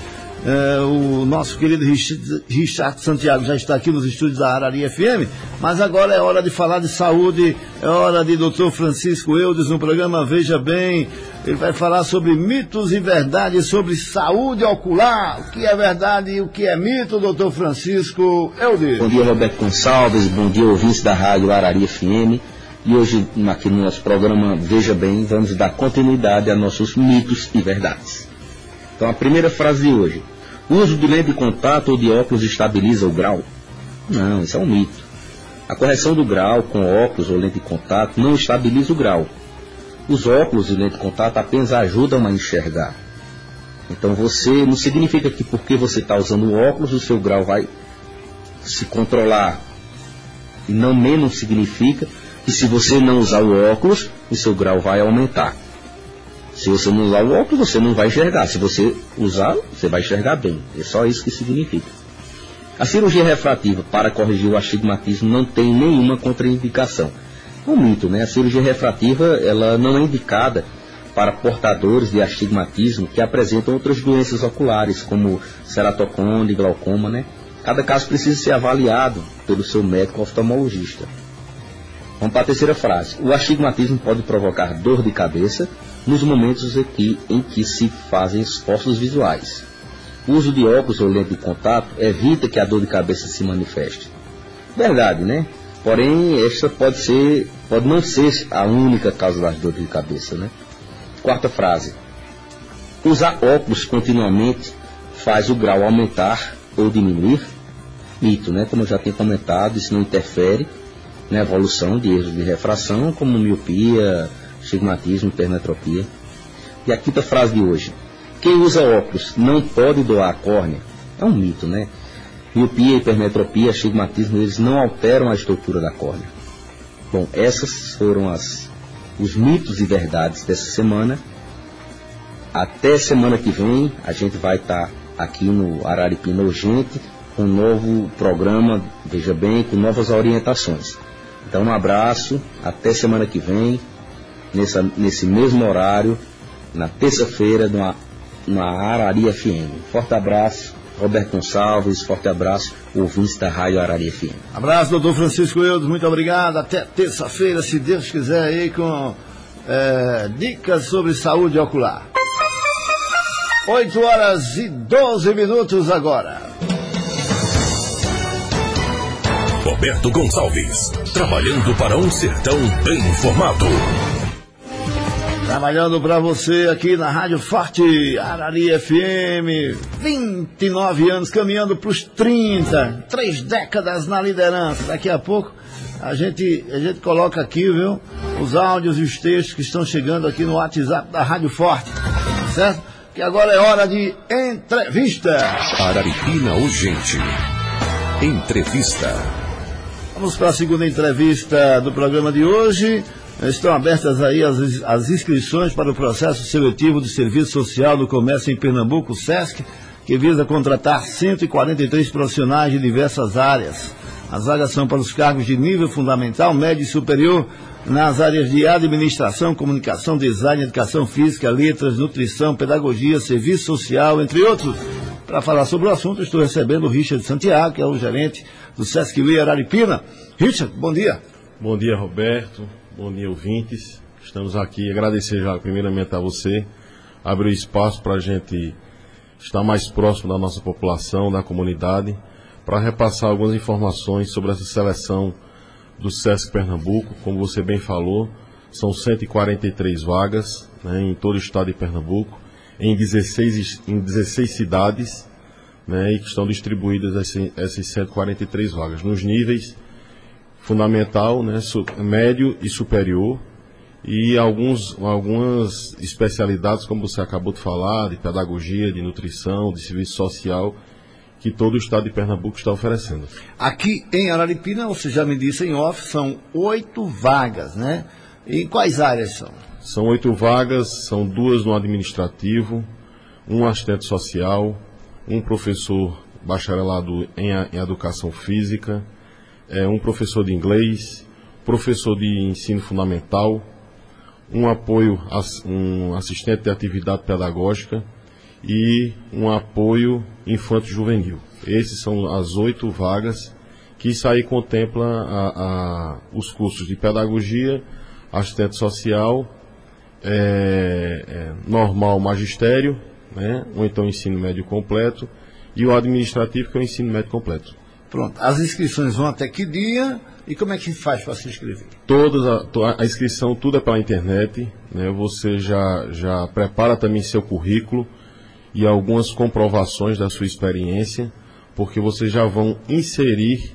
É, o nosso querido Richard Santiago já está aqui nos estúdios da Araria F M, mas agora é hora de falar de saúde, é hora de doutor Francisco Eudes no programa Veja Bem. Ele vai falar sobre mitos e verdades sobre saúde ocular, o que é verdade e o que é mito, doutor Francisco Eudes. Bom dia, Roberto Gonçalves, bom dia, ouvintes da Rádio Araria F M. E hoje, aqui no nosso programa Veja Bem, vamos dar continuidade a nossos mitos e verdades. Então, a primeira frase de hoje: o uso de lente de contato ou de óculos estabiliza o grau? Não, isso é um mito. A correção do grau com óculos ou lente de contato não estabiliza o grau. Os óculos e lente de contato apenas ajudam a enxergar. Então você, não significa que porque você está usando o óculos o seu grau vai se controlar. E não menos significa que se você não usar o óculos, o seu grau vai aumentar. Se você não usar o óculos, você não vai enxergar. Se você usar, você vai enxergar bem. É só isso que significa. A cirurgia refrativa para corrigir o astigmatismo não tem nenhuma contraindicação. É um mito, né? A cirurgia refrativa ela não é indicada para portadores de astigmatismo que apresentam outras doenças oculares, como ceratocone, glaucoma, né? Cada caso precisa ser avaliado pelo seu médico oftalmologista. Vamos para a terceira frase. O astigmatismo pode provocar dor de cabeça nos momentos aqui em que se fazem esforços visuais. O uso de óculos ou lente de contato evita que a dor de cabeça se manifeste. Verdade, né? Porém, esta pode ser, pode não ser a única causa das dores de cabeça, né? Quarta frase. Usar óculos continuamente faz o grau aumentar ou diminuir? Mito, né? Como eu já tenho comentado, isso não interfere na evolução de erros de refração, como miopia, astigmatismo, hipermetropia. E a quinta frase de hoje: quem usa óculos não pode doar a córnea? É um mito, né? Miopia, hipermetropia, astigmatismo, eles não alteram a estrutura da córnea. Bom, essas foram as, os mitos e verdades dessa semana. Até semana que vem, a gente vai estar aqui no Araripina Urgente com um novo programa, Veja Bem, com novas orientações. Então, um abraço, até semana que vem, nessa, nesse mesmo horário, na terça-feira, na Araria F M. Forte abraço. Roberto Gonçalves, forte abraço, ouvintes da Rádio Araria F M. Abraço, doutor Francisco Eudes, muito obrigado. Até terça-feira, se Deus quiser, aí com é, dicas sobre saúde ocular. oito horas e doze minutos agora. Roberto Gonçalves, trabalhando para um sertão bem informado. Trabalhando para você aqui na Rádio Forte, Araria F M, vinte e nove anos, caminhando para os trinta, três décadas na liderança. Daqui a pouco a gente, a gente coloca aqui, viu, os áudios e os textos que estão chegando aqui no WhatsApp da Rádio Forte, certo? Que agora é hora de entrevista. Araripina Urgente. Entrevista. Vamos para a segunda entrevista do programa de hoje. Estão abertas aí as, as inscrições para o processo seletivo do Serviço Social do Comércio em Pernambuco, o SESC, que visa contratar cento e quarenta e três profissionais de diversas áreas. As vagas são para os cargos de nível fundamental, médio e superior, nas áreas de administração, comunicação, design, educação física, letras, nutrição, pedagogia, serviço social, entre outros. Para falar sobre o assunto, estou recebendo o Richard Santiago, que é o gerente do Sesc Lê Araripina. Richard, bom dia. Bom dia, Roberto. Bom dia, ouvintes. Estamos aqui, agradecer já primeiramente a você, abrir espaço para a gente estar mais próximo da nossa população, da comunidade, para repassar algumas informações sobre essa seleção do SESC Pernambuco, como você bem falou, são cento e quarenta e três vagas, né, em todo o estado de Pernambuco, em dezesseis, em dezesseis cidades, né, e que estão distribuídas essas, essas cento e quarenta e três vagas, nos níveis fundamental, né, su, médio e superior, e alguns, algumas especialidades, como você acabou de falar, de pedagogia, de nutrição, de serviço social, que todo o estado de Pernambuco está oferecendo. Aqui em Araripina, você já me disse em off, são oito vagas, né? E quais áreas são? São oito vagas, são duas no administrativo, um assistente social, um professor bacharelado em, em educação física, é, um professor de inglês, professor de ensino fundamental, um apoio, um assistente de atividade pedagógica e um apoio infanto-juvenil. Esses são as oito vagas, que isso aí contempla a, a, os cursos de pedagogia, assistente social, é, é, normal magistério, né, ou então ensino médio completo, e o administrativo, que é o ensino médio completo. Pronto. As inscrições vão até que dia e como é que faz para se inscrever? Todas a, a inscrição, tudo é pela internet, né, você já, já prepara também seu currículo e algumas comprovações da sua experiência, porque vocês já vão inserir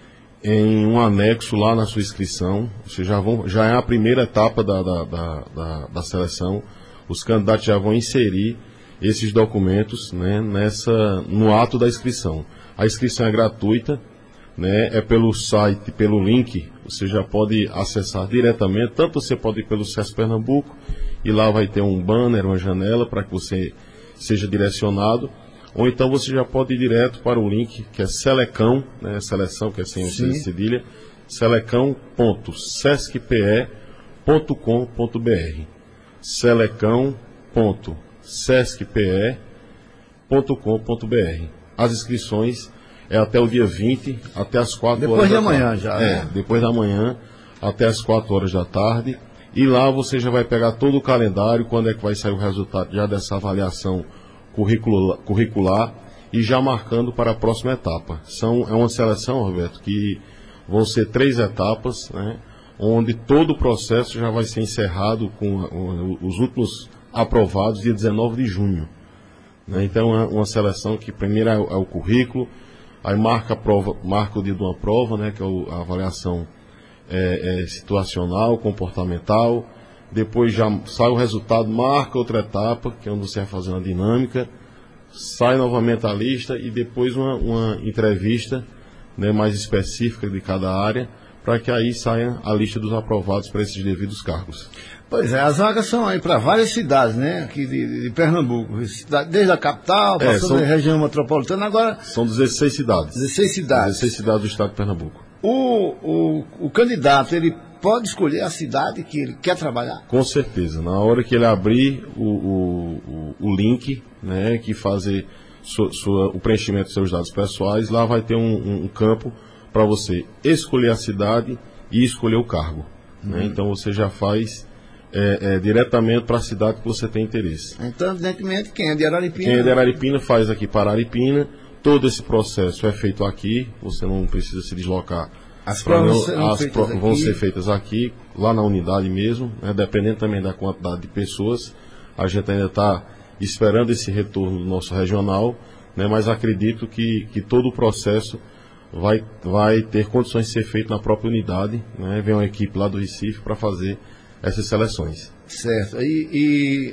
em um anexo lá na sua inscrição, vocês já, vão, já é a primeira etapa da, da, da, da, da seleção, os candidatos já vão inserir esses documentos, né, nessa, no ato da inscrição. A inscrição é gratuita, né, é pelo site, pelo link, você já pode acessar diretamente, tanto você pode ir pelo SESC Pernambuco, e lá vai ter um banner, uma janela, para que você seja direcionado, ou então você já pode ir direto para o link, que é Selecão, né, seleção, que é sem o C de cedilha, selecão ponto sescpe ponto com ponto br. selecão ponto sescpe ponto com ponto br. As inscrições é até o dia vinte, até as quatro horas da tarde. Depois da manhã já. É, depois da manhã, até as quatro horas da tarde. E lá você já vai pegar todo o calendário, quando é que vai sair o resultado já dessa avaliação curricular, curricular e já marcando para a próxima etapa. São, é uma seleção, Roberto, que vão ser três etapas, né, onde todo o processo já vai ser encerrado com a, os últimos aprovados dia dezenove de junho. Né, então é uma seleção que primeiro é o, é o currículo, aí marca, a prova, marca o dia de uma prova, né, que é o, a avaliação é, é, situacional, comportamental. Depois já sai o resultado, marca outra etapa, que é onde você vai fazer uma dinâmica, sai novamente a lista e depois uma, uma entrevista, né, mais específica de cada área, para que aí saia a lista dos aprovados para esses devidos cargos. Pois é, as vagas são aí para várias cidades, né, aqui de, de Pernambuco, desde a capital, passando é, a região metropolitana, agora... São dezesseis cidades. dezesseis cidades. dezesseis cidades do estado de Pernambuco. O, o, o candidato, ele pode escolher a cidade que ele quer trabalhar? Com certeza. Na hora que ele abrir o, o, o, o link, né, que fazer sua, sua, o preenchimento dos seus dados pessoais, lá vai ter um, um campo para você escolher a cidade e escolher o cargo. Uhum. Né? Então você já faz é, é, diretamente para a cidade que você tem interesse. Então, evidentemente, quem é de Araripina... Quem é de Araripina faz aqui para Araripina. Todo esse processo é feito aqui, você não precisa se deslocar. As provas, não, as feitas pro, vão ser feitas aqui, lá na unidade mesmo, né, dependendo também da quantidade de pessoas. A gente ainda está esperando esse retorno do nosso regional, né, mas acredito que, que todo o processo vai, vai ter condições de ser feito na própria unidade. Né, vem uma equipe lá do Recife para fazer essas seleções. Certo. E, e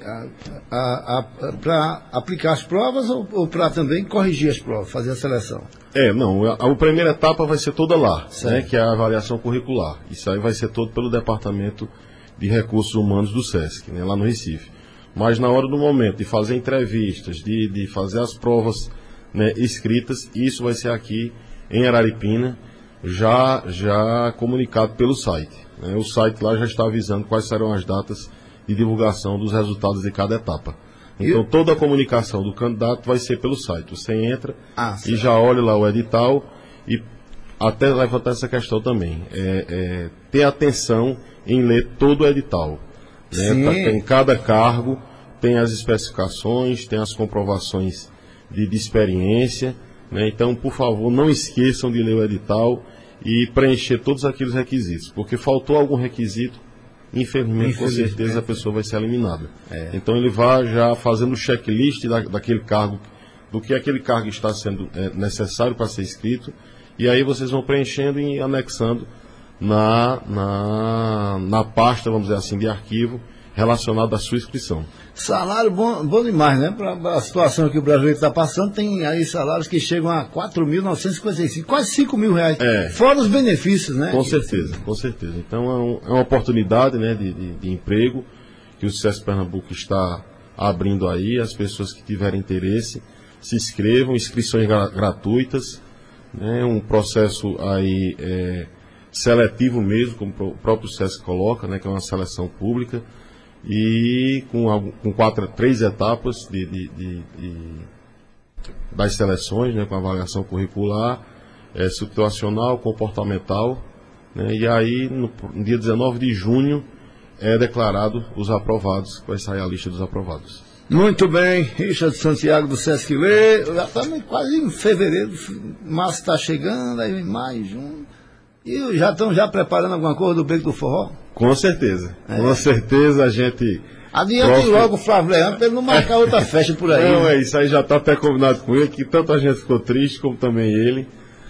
para aplicar as provas ou, ou para também corrigir as provas, fazer a seleção? É, não. A, a primeira etapa vai ser toda lá, né, que é a avaliação curricular. Isso aí vai ser todo pelo Departamento de Recursos Humanos do SESC, né, lá no Recife. Mas na hora do momento de fazer entrevistas, de, de fazer as provas, né, escritas, isso vai ser aqui em Araripina, já, já comunicado pelo site. Né. O site lá já está avisando quais serão as datas de divulgação dos resultados de cada etapa. Então e... toda a comunicação do candidato vai ser pelo site. Você entra ah, e já olha lá o edital e até levantar essa questão também. É, é, ter atenção em ler todo o edital. Né? Em cada cargo tem as especificações, tem as comprovações de, de experiência. Né? Então, por favor, não esqueçam de ler o edital e preencher todos aqueles requisitos, porque faltou algum requisito, infelizmente, com certeza a pessoa vai ser eliminada. É. Então ele vai já fazendo o checklist da, daquele cargo, do que aquele cargo está sendo é, necessário para ser inscrito, e aí vocês vão preenchendo e anexando na, na, na pasta, vamos dizer assim, de arquivo relacionado à sua inscrição. Salário bom, bom demais, né? Para a situação que o brasileiro está passando, tem aí salários que chegam a quatro mil novecentos e cinquenta e cinco, quase cinco mil reais, é. Fora os benefícios, né? Com certeza, com certeza. Então é, um, é uma oportunidade, né, de, de, de emprego que o SESC Pernambuco está abrindo aí. As pessoas que tiverem interesse se inscrevam, inscrições gra gratuitas, né? Um processo aí é, seletivo mesmo, como o próprio SESC coloca, né, que é uma seleção pública, e com, com quatro, três etapas de, de, de, de, das seleções, né, com avaliação curricular, é, situacional, comportamental, né, e aí no, no dia dezenove de junho é declarado os aprovados, vai sair a lista dos aprovados. Muito bem, Richard Santiago do Sesc Lê, já estamos quase em fevereiro, março está chegando, aí em maio, junho, e já estão já preparando alguma coisa do Beco do Forró? Com certeza, é. Com certeza a gente... Adiante próximo... logo o Flávio Leandro para ele não marcar outra festa por aí. Não, né? é isso aí, já está até combinado com ele, que tanto a gente ficou triste como também ele,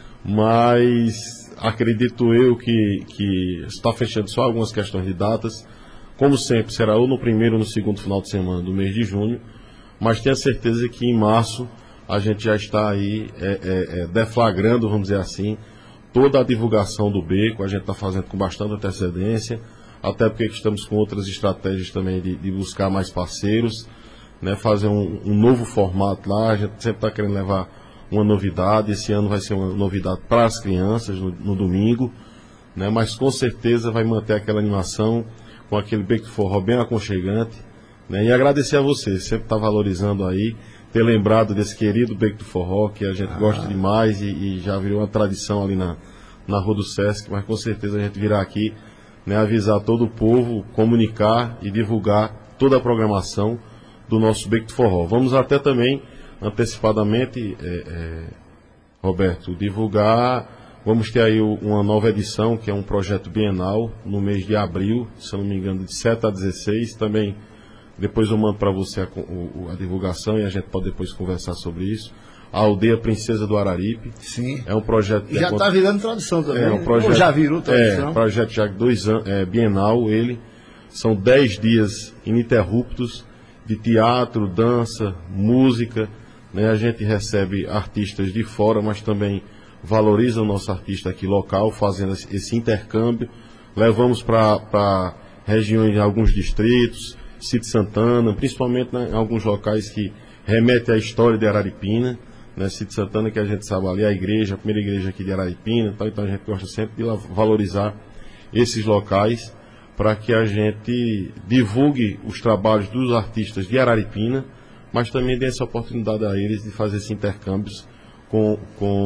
mas acredito eu que, que está fechando só algumas questões de datas, como sempre será ou no primeiro ou no segundo final de semana do mês de junho, mas tenha certeza que em março a gente já está aí é, é, é, deflagrando, vamos dizer assim, toda a divulgação do beco. A gente está fazendo com bastante antecedência, até porque estamos com outras estratégias também de, de buscar mais parceiros, né, fazer um, um novo formato lá. A gente sempre está querendo levar uma novidade. Esse ano vai ser uma novidade para as crianças no, no domingo, né, mas com certeza vai manter aquela animação com aquele beco de forró bem aconchegante, né, e agradecer a você, sempre está valorizando aí, ter lembrado desse querido beco do forró, que a gente ah. gosta demais e, e já virou uma tradição ali na, na Rua do Sesc, mas com certeza a gente virá aqui, né, avisar todo o povo, comunicar e divulgar toda a programação do nosso beco do forró. Vamos até também, antecipadamente, é, é, Roberto, divulgar, vamos ter aí uma nova edição, que é um projeto bienal, no mês de abril, se eu não me engano, de sete a dezesseis, também. Depois eu mando para você a, a, a divulgação e a gente pode depois conversar sobre isso. A Aldeia Princesa do Araripe. Sim. É um projeto que já está é, virando tradição também. É um projeto, ou já virou tradição. É um projeto já de dois anos, é, bienal ele. São dez dias ininterruptos de teatro, dança, música, né? A gente recebe artistas de fora, mas também valoriza o nosso artista aqui local, fazendo esse intercâmbio. Levamos para regiões de alguns distritos, Sítio Santana, principalmente, né, em alguns locais que remetem à história de Araripina, né, Sítio Santana, que a gente sabe ali, a igreja, a primeira igreja aqui de Araripina, tal, então a gente gosta sempre de valorizar esses locais para que a gente divulgue os trabalhos dos artistas de Araripina, mas também dê essa oportunidade a eles de fazer esses intercâmbios com,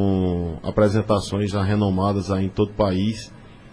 com apresentações já renomadas aí em todo o país.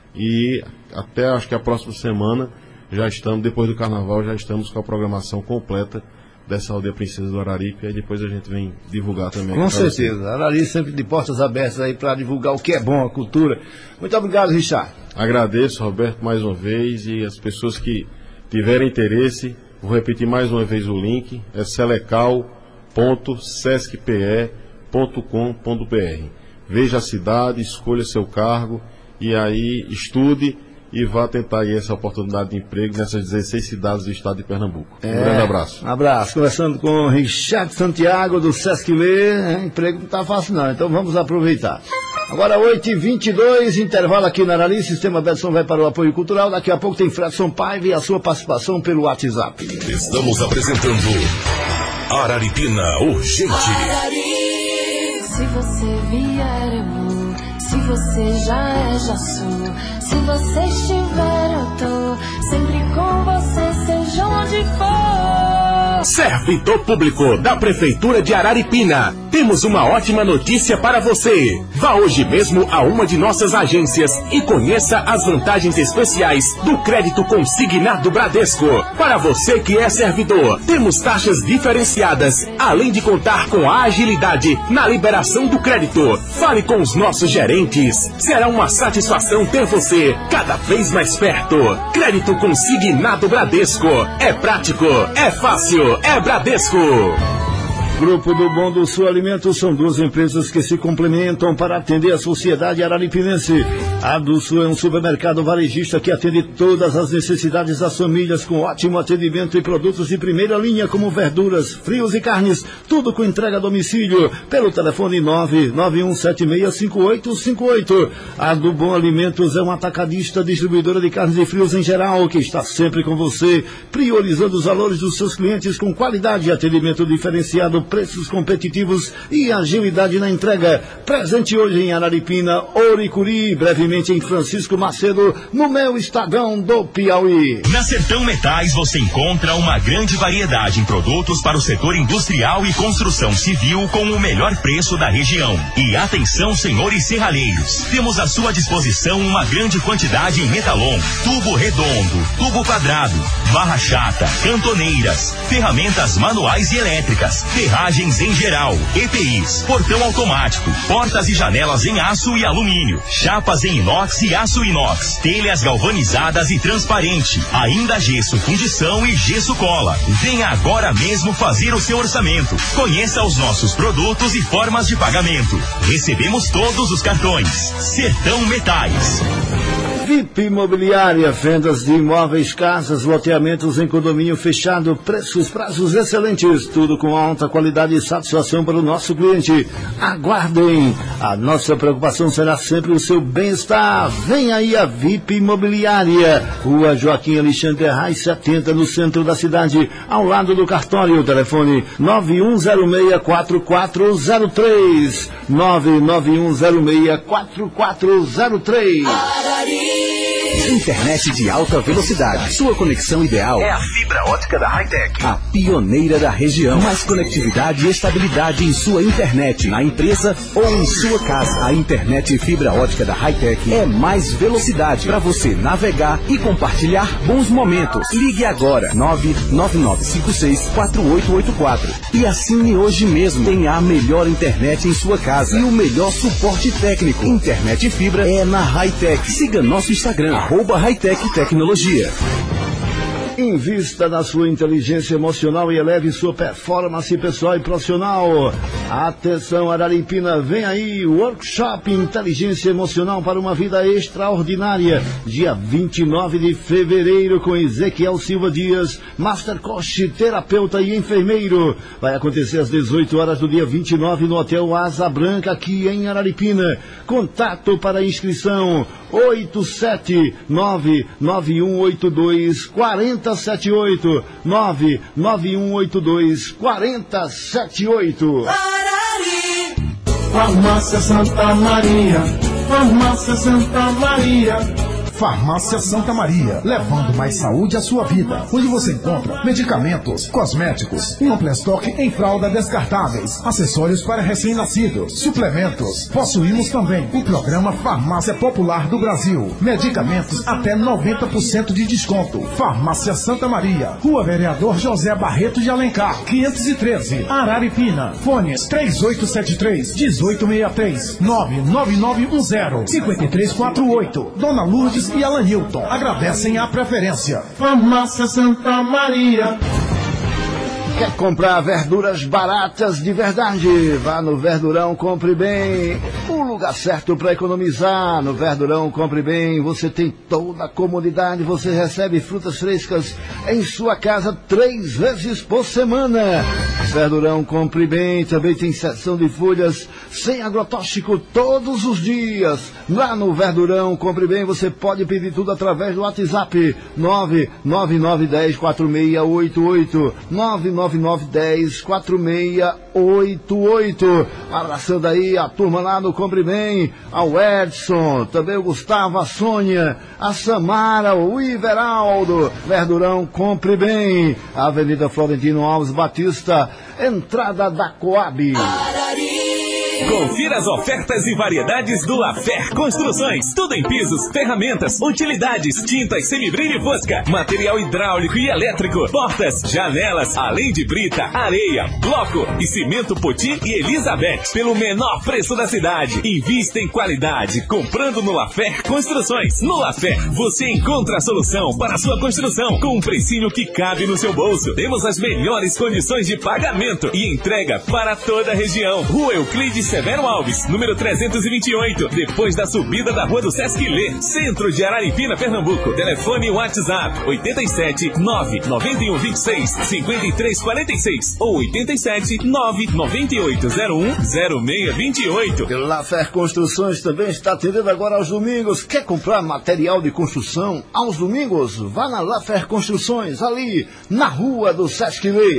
E até acho que a próxima semana já estamos, depois do carnaval, já estamos com a programação completa dessa Aldeia Princesa do Araripe, e depois a gente vem divulgar também. Com certeza, você. Araripe sempre de portas abertas aí para divulgar o que é bom, a cultura. Muito obrigado, Richard. Agradeço, Roberto, mais uma vez, e as pessoas que tiverem interesse, vou repetir mais uma vez o link, é selecal ponto sescpe ponto com ponto br. Veja a cidade, escolha seu cargo e aí estude e vá tentar aí essa oportunidade de emprego nessas dezesseis cidades do estado de Pernambuco. É, um grande abraço. Um abraço. Conversando com Richard Santiago do Sesc Lê, né? Emprego não está fácil não, então vamos aproveitar. Agora oito e vinte e dois, intervalo aqui na Arari, Sistema Betson vai para o apoio cultural, daqui a pouco tem Fredson Paiva e a sua participação pelo WhatsApp. Estamos apresentando Araripina Urgente. Arari, se você vier eu vou, se você já é já sou, se você estiver eu tô, sempre com você seja onde for. Servidor público da Prefeitura de Araripina, temos uma ótima notícia para você. Vá hoje mesmo a uma de nossas agências e conheça as vantagens especiais do crédito consignado Bradesco. Para você que é servidor, temos taxas diferenciadas, além de contar com a agilidade na liberação do crédito. Fale com os nossos gerentes. Será uma satisfação ter você cada vez mais perto. Crédito consignado Bradesco. É prático, é fácil, é Bradesco. Grupo do Bom do Sul Alimentos são duas empresas que se complementam para atender a sociedade araripinense. A do Sul é um supermercado varejista que atende todas as necessidades das famílias com ótimo atendimento e produtos de primeira linha como verduras, frios e carnes, tudo com entrega a domicílio pelo telefone nove nove um sete seis cinco oito cinco oito. A do Bom Alimentos é um atacadista distribuidora de carnes e frios em geral que está sempre com você, priorizando os valores dos seus clientes com qualidade e atendimento diferenciado, preços competitivos e agilidade na entrega. Presente hoje em Araripina, Oricuri, brevemente em Francisco Macedo, no meu Estadão do Piauí. Na Sertão Metais você encontra uma grande variedade em produtos para o setor industrial e construção civil com o melhor preço da região. E atenção, senhores serralheiros, temos à sua disposição uma grande quantidade em metalon, tubo redondo, tubo quadrado, barra chata, cantoneiras, ferramentas manuais e elétricas, ferragens em geral, E P Is, portão automático, portas e janelas em aço e alumínio, chapas em inox e aço inox, telhas galvanizadas e transparente, ainda gesso fundição e gesso cola. Venha agora mesmo fazer o seu orçamento. Conheça os nossos produtos e formas de pagamento. Recebemos todos os cartões. Sertão Metais. V I P Imobiliária, vendas de imóveis, casas, loteamentos em condomínio fechado, preços, prazos excelentes, tudo com alta qualidade e satisfação para o nosso cliente. Aguardem, a nossa preocupação será sempre o seu bem-estar. Vem aí a V I P Imobiliária, Rua Joaquim Alexandre Reis setenta, no centro da cidade, ao lado do cartório. Telefone nove um zero seis quatro quatro zero três, nove nove um zero seis quatro quatro zero três. Internet de alta velocidade. Sua conexão ideal é a fibra ótica da Hightech. A pioneira da região. Mais conectividade e estabilidade em sua internet, na empresa ou em sua casa. A internet fibra ótica da Hightech é mais velocidade para você navegar e compartilhar bons momentos. Ligue agora nove nove nove cinco seis quatro oito oito quatro e assine hoje mesmo. Tenha a melhor internet em sua casa e o melhor suporte técnico. Internet fibra é na Hightech. Siga nosso Instagram, arroba Hightech Tecnologia. Invista na sua inteligência emocional e eleve sua performance pessoal e profissional. Atenção, Araripina, vem aí o Workshop Inteligência Emocional para uma Vida Extraordinária, dia vinte e nove de fevereiro, com Ezequiel Silva Dias, Master Coach, terapeuta e enfermeiro. Vai acontecer às dezoito horas do dia vinte e nove no Hotel Asa Branca, aqui em Araripina. Contato para inscrição oito sete nove nove um oito dois quatro zero sete oito, nove nove um oito dois quatro zero sete oito. Farmácia Santa Maria, Farmácia Santa Maria. Farmácia Santa Maria, levando mais saúde à sua vida, onde você encontra medicamentos, cosméticos, um amplo estoque em fralda descartáveis, acessórios para recém-nascidos, suplementos. Possuímos também o programa Farmácia Popular do Brasil, medicamentos até noventa por cento de desconto. Farmácia Santa Maria, Rua Vereador José Barreto de Alencar, quinhentos e treze, Araripina. Fones três oito sete três, um oito seis três, nove nove nove um zero, cinco três quatro oito. Dona Lourdes e Alan Hilton agradecem a preferência. Farmácia Santa Maria. Quer comprar verduras baratas de verdade? Vá no Verdurão, compre bem. O lugar certo para economizar. No Verdurão, compre bem. Você tem toda a comodidade. Você recebe frutas frescas em sua casa três vezes por semana. Verdurão Compre Bem também tem seção de folhas sem agrotóxico todos os dias. Lá no Verdurão Compre Bem você pode pedir tudo através do WhatsApp nove nove nove um zero quatro seis oito oito nove nove nove um zero quatro seis oito oito. Abraçando aí a turma lá no Compre Bem, ao Edson, também o Gustavo, a Sônia, a Samara, o Iveraldo. Verdurão Compre Bem, Avenida Florentino Alves Batista, entrada da Coab. Confira as ofertas e variedades do Lafer Construções. Tudo em pisos, ferramentas, utilidades, tintas, semibrilho e fosca, material hidráulico e elétrico, portas, janelas, além de brita, areia, bloco e cimento Poti e Elizabeth. Pelo menor preço da cidade. Invista em qualidade, comprando no Lafer Construções. No Lafer, você encontra a solução para a sua construção, com um precinho que cabe no seu bolso. Temos as melhores condições de pagamento e entrega para toda a região. Rua Euclides Severo Alves, número trezentos e vinte e oito, depois da subida da Rua do Sesc Lê, centro de Araripina, Pernambuco. Telefone WhatsApp oito sete nove nove um dois seis cinco três quatro seis ou oito sete nove nove oito zero um zero seis dois oito. Lafer Construções também está atendendo agora aos domingos. Quer comprar material de construção aos domingos? Vá na Lafer Construções, ali na Rua do Sesc Lê.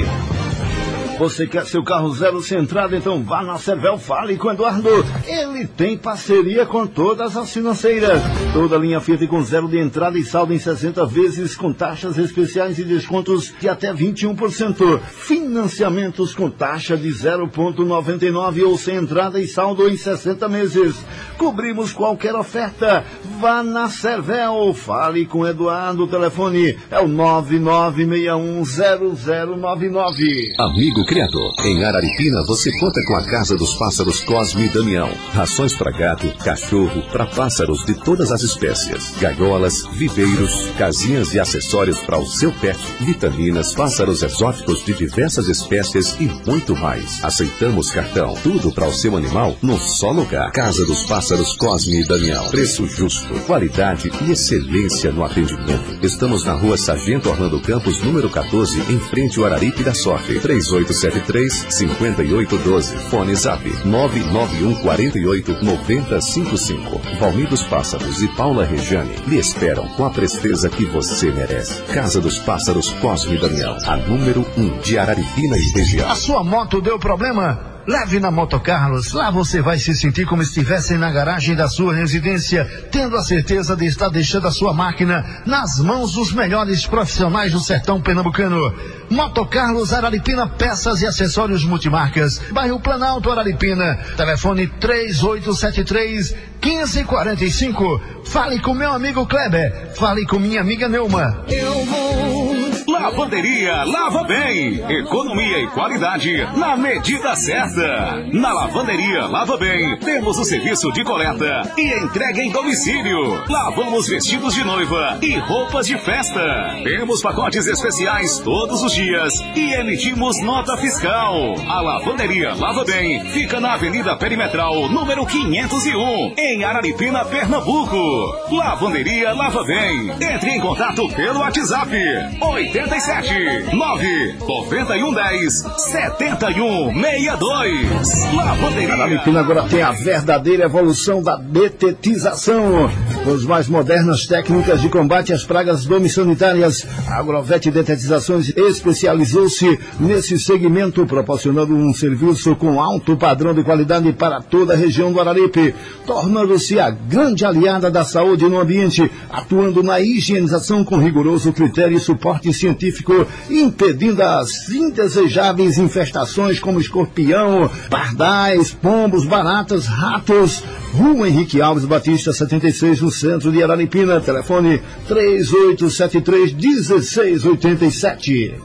Você quer seu carro zero sem entrada? Então vá na Cervel, fale com o Eduardo. Ele tem parceria com todas as financeiras. Toda a linha Fiat com zero de entrada e saldo em sessenta vezes, com taxas especiais e descontos de até vinte e um por cento. Financiamentos com taxa de zero vírgula noventa e nove ou sem entrada e saldo em sessenta meses. Cobrimos qualquer oferta. Vá na Cervel, fale com o Eduardo. O telefone é o nove nove seis um zero zero nove nove. Amigo Criador, em Araripina você conta com a Casa dos Pássaros Cosme e Damião. Rações para gato, cachorro, para pássaros de todas as espécies. Gaiolas, viveiros, casinhas e acessórios para o seu pet, vitaminas, pássaros exóticos de diversas espécies e muito mais. Aceitamos cartão. Tudo para o seu animal num só lugar. Casa dos Pássaros Cosme e Damião. Preço justo, qualidade e excelência no atendimento. Estamos na Rua Sargento Orlando Campos, número quatorze, em frente ao Araripe da Sorte. três oito sete três, cinco oito um dois. Fone Zap nove nove um quatro oito nove zero cinco cinco. Valmir dos Pássaros e Paula Rejane lhe esperam com a presteza que você merece. Casa dos Pássaros Cosme e Damião, a número um de Araripina e região. A sua moto deu problema? Leve na Moto Carlos. Lá você vai se sentir como se estivesse na garagem da sua residência, tendo a certeza de estar deixando a sua máquina nas mãos dos melhores profissionais do sertão pernambucano. Moto Carlos Araripina, peças e acessórios multimarcas, bairro Planalto, Araripina. Telefone três oito sete três, um cinco quatro cinco. Fale com meu amigo Kleber. Fale com minha amiga Neuma. Eu vou. Lavanderia Lava Bem. Economia e qualidade na medida certa. Na Lavanderia Lava Bem, temos o serviço de coleta e entrega em domicílio. Lavamos vestidos de noiva e roupas de festa. Temos pacotes especiais todos os dias e emitimos nota fiscal. A Lavanderia Lava Bem fica na Avenida Perimetral, número quinhentos e um, em Araripina, Pernambuco. Lavanderia Lava Bem. Entre em contato pelo WhatsApp oito sete nove nove um um zero sete um seis dois. Lavanderia. Araripina agora tem a verdadeira evolução da detetização. Os mais modernas técnicas de combate às pragas domiciliárias. A Agrovet Detetizações especializou-se nesse segmento, proporcionando um serviço com alto padrão de qualidade para toda a região do Araripe, tornando-se a grande aliada da saúde no ambiente, atuando na higienização com rigoroso critério e suporte científico, impedindo as indesejáveis infestações como escorpião, pardais, pombos, baratas, ratos. Rua Henrique Alves Batista, setenta e seis, no centro de Araripina. Telefone três oito sete três, um seis oito sete.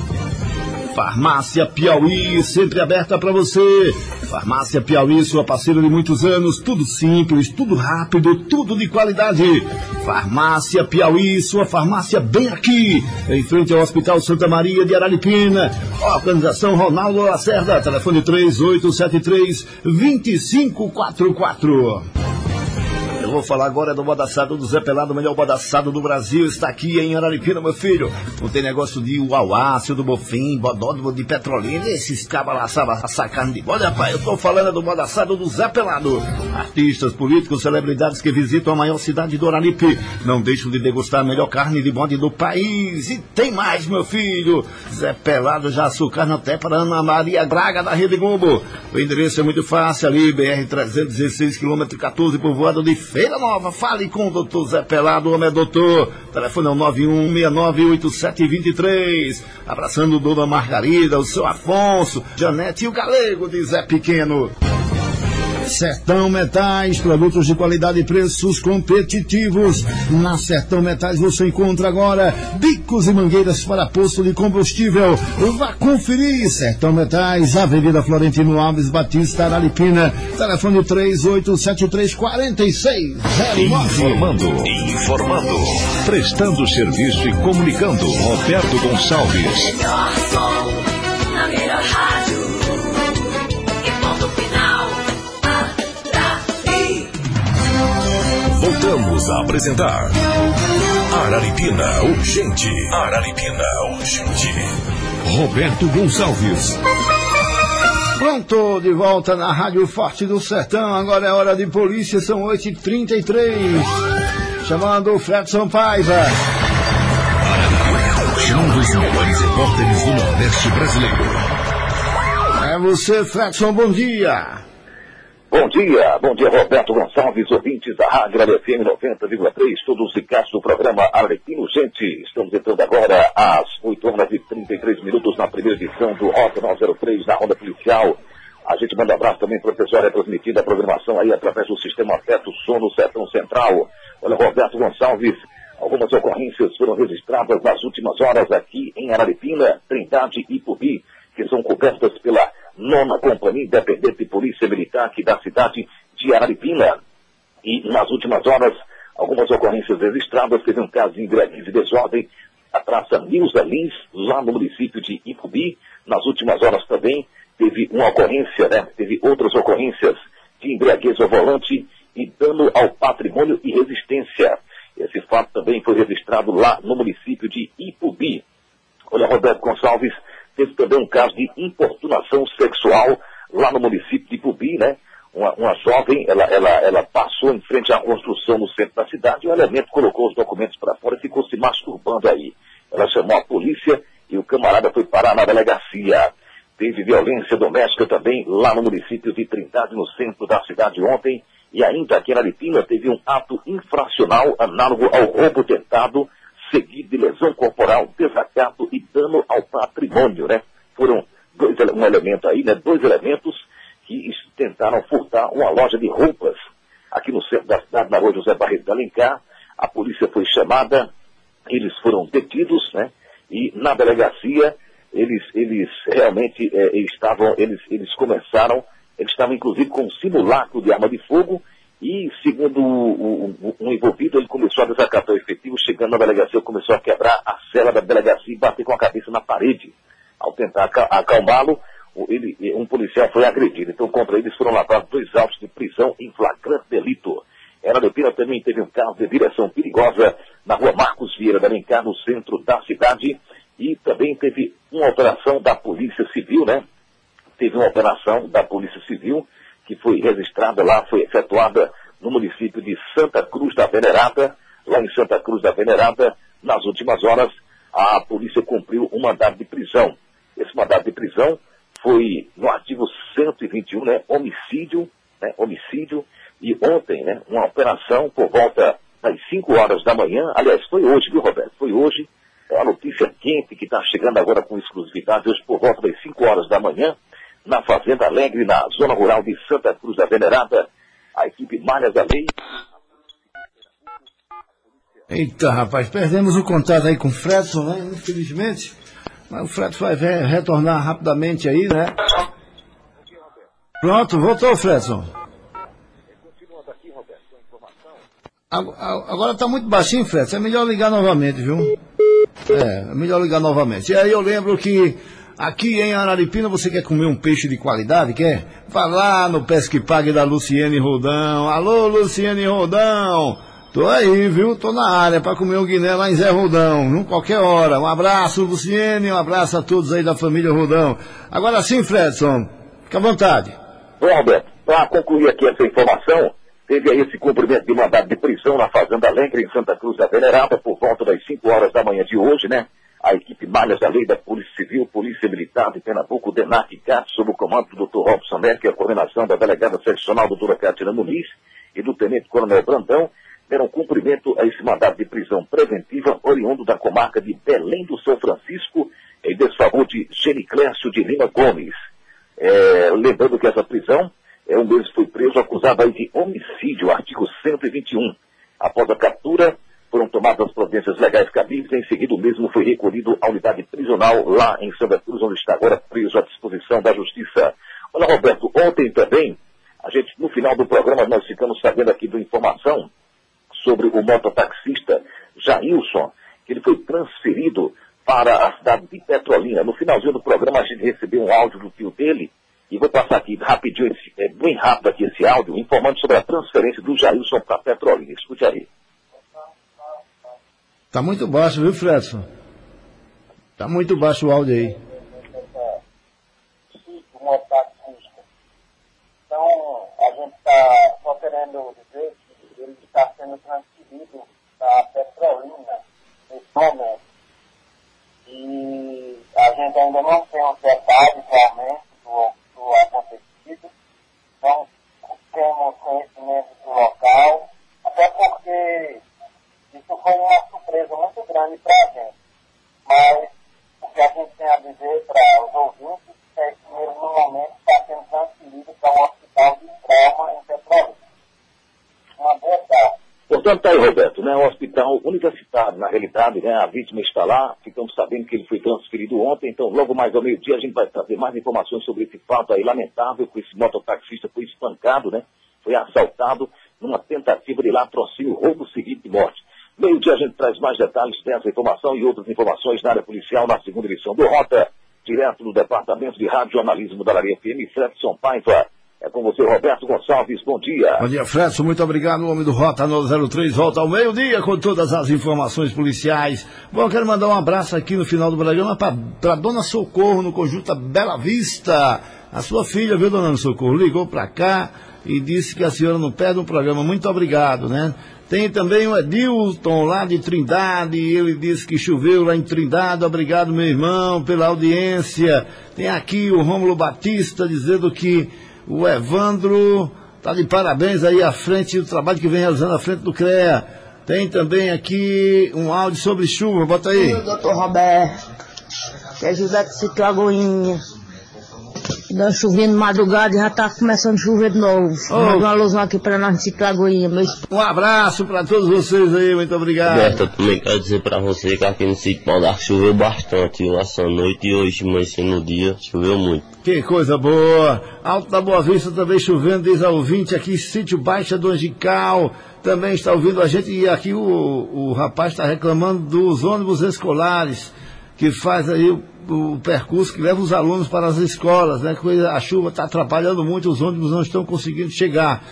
Farmácia Piauí, sempre aberta para você. Farmácia Piauí, sua parceira de muitos anos. Tudo simples, tudo rápido, tudo de qualidade. Farmácia Piauí, sua farmácia bem aqui, em frente ao Hospital Santa Maria de Araripina. Organização Ronaldo Lacerda. Telefone três oito sete três, dois cinco quatro quatro. Eu vou falar agora do bode assado do Zé Pelado, o melhor bode assado do Brasil. Está aqui em Araripina, meu filho. Não tem negócio de uauá, seu do bofim, bodódromo de Petrolina. Esses cabas lá sabem assar carne de bode, rapaz. Eu tô falando do bode assado do Zé Pelado. Artistas, políticos, celebridades que visitam a maior cidade do Araripe não deixam de degustar a melhor carne de bode do país. E tem mais, meu filho. Zé Pelado já açucarna até para Ana Maria Braga da Rede Globo. O endereço é muito fácil ali, B R trezentos e dezesseis, quilômetro quatorze, povoado de Feira Nova. Fale com o doutor Zé Pelado, o homem é doutor. O telefone é o nove um seis nove oito sete dois três. Abraçando Dona Margarida, o seu Afonso, Janete e o Galego de Zé Pequeno. Sertão Metais, produtos de qualidade e preços competitivos. Na Sertão Metais você encontra agora bicos e mangueiras para posto de combustível. Vá conferir. Sertão Metais, Avenida Florentino Alves Batista, Araripina. Telefone três oito sete três quatro seis zero nove. Informando, informando, prestando serviço e comunicando. Roberto Gonçalves. Melhor som, na melhor rádio. E ponto final. Voltamos a apresentar Araripina Urgente. Araripina Urgente. Roberto Gonçalves. Pronto, de volta na Rádio Forte do Sertão. Agora é hora de polícia, são oito e trinta e três. Chamando o Fredson Paiva. Um dos melhores repórteres do Nordeste brasileiro. É você, Fredson, bom dia. Bom dia, bom dia Roberto Gonçalves, ouvintes da Rádio F M noventa vírgula três, todos ligados no programa Araripina Urgente. Estamos entrando agora às oito horas e trinta e três minutos na primeira edição do Rota novecentos e três da Onda Policial. A gente manda um abraço também para o pessoal, é transmitida a programação aí através do sistema Afeto Som no Sertão Central. Olha, Roberto Gonçalves, algumas ocorrências foram registradas nas últimas horas aqui em Araripina, Trindade e Ipubi, que são cobertas pela nona Companhia Independente de Polícia Militar aqui da cidade de Araripina. E nas últimas horas, algumas ocorrências registradas. Teve um caso de embriaguez e desordem na Praça Nilza Lins, lá no município de Ipubi. Nas últimas horas também teve uma ocorrência, né? Teve outras ocorrências de embriaguez ao volante e dano ao patrimônio e resistência. Esse fato também foi registrado lá no município de Ipubi. Olha, Roberto Gonçalves, teve também um caso de importunação sexual lá no município de Ipubi, né? Uma, uma jovem, ela, ela, ela passou em frente à construção no centro da cidade e o elemento colocou os documentos para fora e ficou se masturbando aí. Ela chamou a polícia e o camarada foi parar na delegacia. Teve violência doméstica também lá no município de Trindade, no centro da cidade ontem. E ainda aqui na Araripina teve um ato infracional análogo ao roubo tentado, seguido de lesão corporal, desacato e dano ao patrimônio, né? Foram dois, um elemento aí, né? Dois elementos que tentaram furtar uma loja de roupas aqui no centro da cidade, na rua José Barreto de Alencar. A polícia foi chamada, eles foram detidos, né? E na delegacia, eles, eles realmente é, estavam, eles, eles começaram, eles estavam inclusive com um simulacro de arma de fogo. E, segundo o, o, o envolvido, ele começou a desacatar o efetivo, chegando na delegacia, começou a quebrar a cela da delegacia e bater com a cabeça na parede. Ao tentar acalmá-lo, ele, um policial foi agredido. Então, contra eles foram lavrados dois autos de prisão em flagrante delito. Em Araripina também teve um caso de direção perigosa na rua Marcos Vieira da Alencar, no centro da cidade. E também teve uma operação da Polícia Civil, né? Teve uma operação da Polícia Civil que foi registrada lá, foi efetuada no município de Santa Cruz da Venerada. Lá em Santa Cruz da Venerada, nas últimas horas, a polícia cumpriu um mandado de prisão. Esse mandado de prisão foi no artigo cento e vinte e um, né, homicídio, né, homicídio, e ontem, né, uma operação por volta das cinco horas da manhã, aliás, foi hoje, viu, Roberto? Foi hoje, é uma notícia quente que está chegando agora com exclusividade, hoje por volta das cinco horas da manhã, na Fazenda Alegre, na zona rural de Santa Cruz da Venerada, a equipe Malhas da Lei. Eita, rapaz, perdemos o contato aí com o Fredson, né? Infelizmente. Mas o Fredson vai ver, retornar rapidamente aí, né? Pronto, voltou, Fredson. Agora está muito baixinho, Fredson. É melhor ligar novamente, viu? É, é melhor ligar novamente. E aí eu lembro que Aqui em Araripina, você quer comer um peixe de qualidade, quer? Vá lá no Pesque Pague da Luciene Rodão. Alô, Luciene Rodão. Tô aí, viu? Tô na área para comer um guiné lá em Zé Rodão, viu? Qualquer hora. Um abraço, Luciene, um abraço a todos aí da família Rodão. Agora sim, Fredson, fica à vontade. Bom, Roberto, para concluir aqui essa informação, teve aí esse cumprimento de mandado de prisão na Fazenda Alegre, em Santa Cruz da Venerada, por volta das cinco horas da manhã de hoje, né? A equipe Malhas da Lei da Polícia Civil, Polícia Militar de Pernambuco, DENAC e C A T, sob o comando do doutor Robson Merck e a coordenação da delegada seccional doutora Cátia Muniz e do tenente coronel Brandão, deram cumprimento a esse mandado de prisão preventiva oriundo da comarca de Belém do São Francisco, em desfavor de Geniclércio de Lima Gomes. É, lembrando que essa prisão, é, o mesmo foi preso acusado aí de homicídio, artigo cento e vinte e um. Após a captura, foram tomadas as providências legais cabíveis, em seguida o mesmo foi recolhido à unidade prisional lá em Santa Cruz, onde está agora preso à disposição da Justiça. Olha, Roberto, ontem também, a gente, no final do programa, nós ficamos sabendo aqui de uma informação sobre o mototaxista Jailson, que ele foi transferido para a cidade de Petrolina. No finalzinho do programa, a gente recebeu um áudio do tio dele, e vou passar aqui rapidinho, esse, é, bem rápido aqui esse áudio, informando sobre a transferência do Jailson para Petrolina. Escute aí. Tá muito baixo, viu, Fredson? Tá muito baixo o áudio aí. Então, a gente está só querendo dizer que ele está sendo transferido para Petrolina nesse momento. E a gente ainda não tem os detalhes realmente do, do acontecido. Não temos conhecimento do local, até porque isso foi uma surpresa muito grande para a gente. Mas o que a gente tem a dizer para os ouvintes é que ele, no momento, está sendo transferido para um hospital de trauma em Petrolina. Uma boa tarde. Portanto, está aí, Roberto, né? Um hospital universitário, na realidade, né? A vítima está lá, ficamos sabendo que ele foi transferido ontem, então logo mais ao meio-dia a gente vai trazer mais informações sobre esse fato aí lamentável, que esse mototaxista foi espancado, né? Foi assaltado numa tentativa de latrocínio, roubo seguido de morte. Meio-dia a gente traz mais detalhes dessa informação e outras informações na área policial na segunda edição do Rota, direto do Departamento de Rádio Jornalismo da Araria F M, Fredson Paiva. É com você, Roberto Gonçalves, bom dia. Bom dia, Fredson, muito obrigado. O homem do Rota nove zero três volta ao meio-dia com todas as informações policiais. Bom, eu quero mandar um abraço aqui no final do programa para Dona Socorro, no Conjunto Bela Vista. A sua filha, viu, Dona Socorro, ligou para cá e disse que a senhora não perde um programa. Muito obrigado, né? Tem também o Edilton lá de Trindade, ele disse que choveu lá em Trindade. Obrigado, meu irmão, pela audiência. Tem aqui o Rômulo Batista dizendo que o Evandro está de parabéns aí à frente do trabalho que vem realizando à frente do CREA. Tem também aqui um áudio sobre chuva, bota aí. Oi, doutor Roberto, que é José de Sítio Lagoinha. Dando chovendo madrugada e já está começando a chover de novo. Oh. Manda uma alusão aqui para nós de Sítio Lagoinha. Meu... Um abraço para todos vocês aí, muito obrigado. Roberto, eu também quero dizer para você que aqui no Sítio Pau d'Arco choveu bastante, viu? Essa noite e hoje, amanhecendo no dia, choveu muito. Que coisa boa. Alto da Boa Vista também chovendo, diz a ouvinte aqui, Sítio Baixa do Angical, também está ouvindo a gente, e aqui o, o rapaz está reclamando dos ônibus escolares, que faz aí o, o percurso que leva os alunos para as escolas, né? A chuva está atrapalhando muito, os ônibus não estão conseguindo chegar.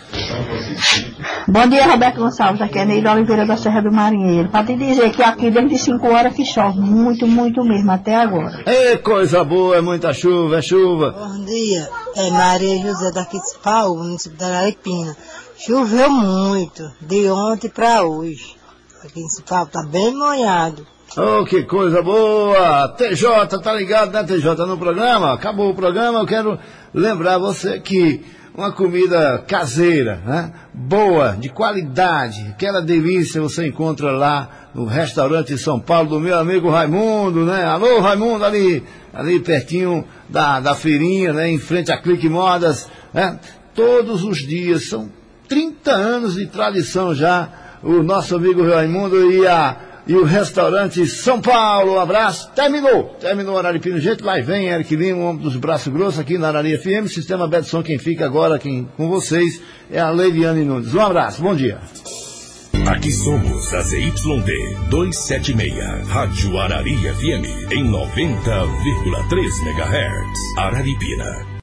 Bom dia, Roberto Gonçalves, aqui é Neide Oliveira da Serra do Marinheiro. Para te dizer que aqui desde cinco horas que chove, muito, muito mesmo, até agora. É coisa boa, é muita chuva, é chuva. Bom dia, é Maria José daqui de Pau, município da Araripina. Choveu muito, de ontem para hoje. Aqui em Cipau está bem molhado. Oh, que coisa boa! T J, tá ligado, né, T J, no programa? Acabou o programa, eu quero lembrar você que uma comida caseira, né? Boa, de qualidade, aquela delícia você encontra lá no restaurante São Paulo do meu amigo Raimundo, né? Alô, Raimundo, ali, ali pertinho da, da feirinha, né? Em frente a Clique Modas, né? Todos os dias, são trinta anos de tradição já, o nosso amigo Raimundo e a E o restaurante São Paulo, um abraço. Terminou. Terminou o Araripina. Gente, lá vem Eric Lima, o homem dos braços grossos, aqui na Araria F M. Sistema Betson, quem fica agora quem, com vocês é a Leiliane Nunes. Um abraço, bom dia. Aqui somos a Z Y D duzentos e setenta e seis, Rádio Arari F M, em noventa vírgula três megahertz, Araripina.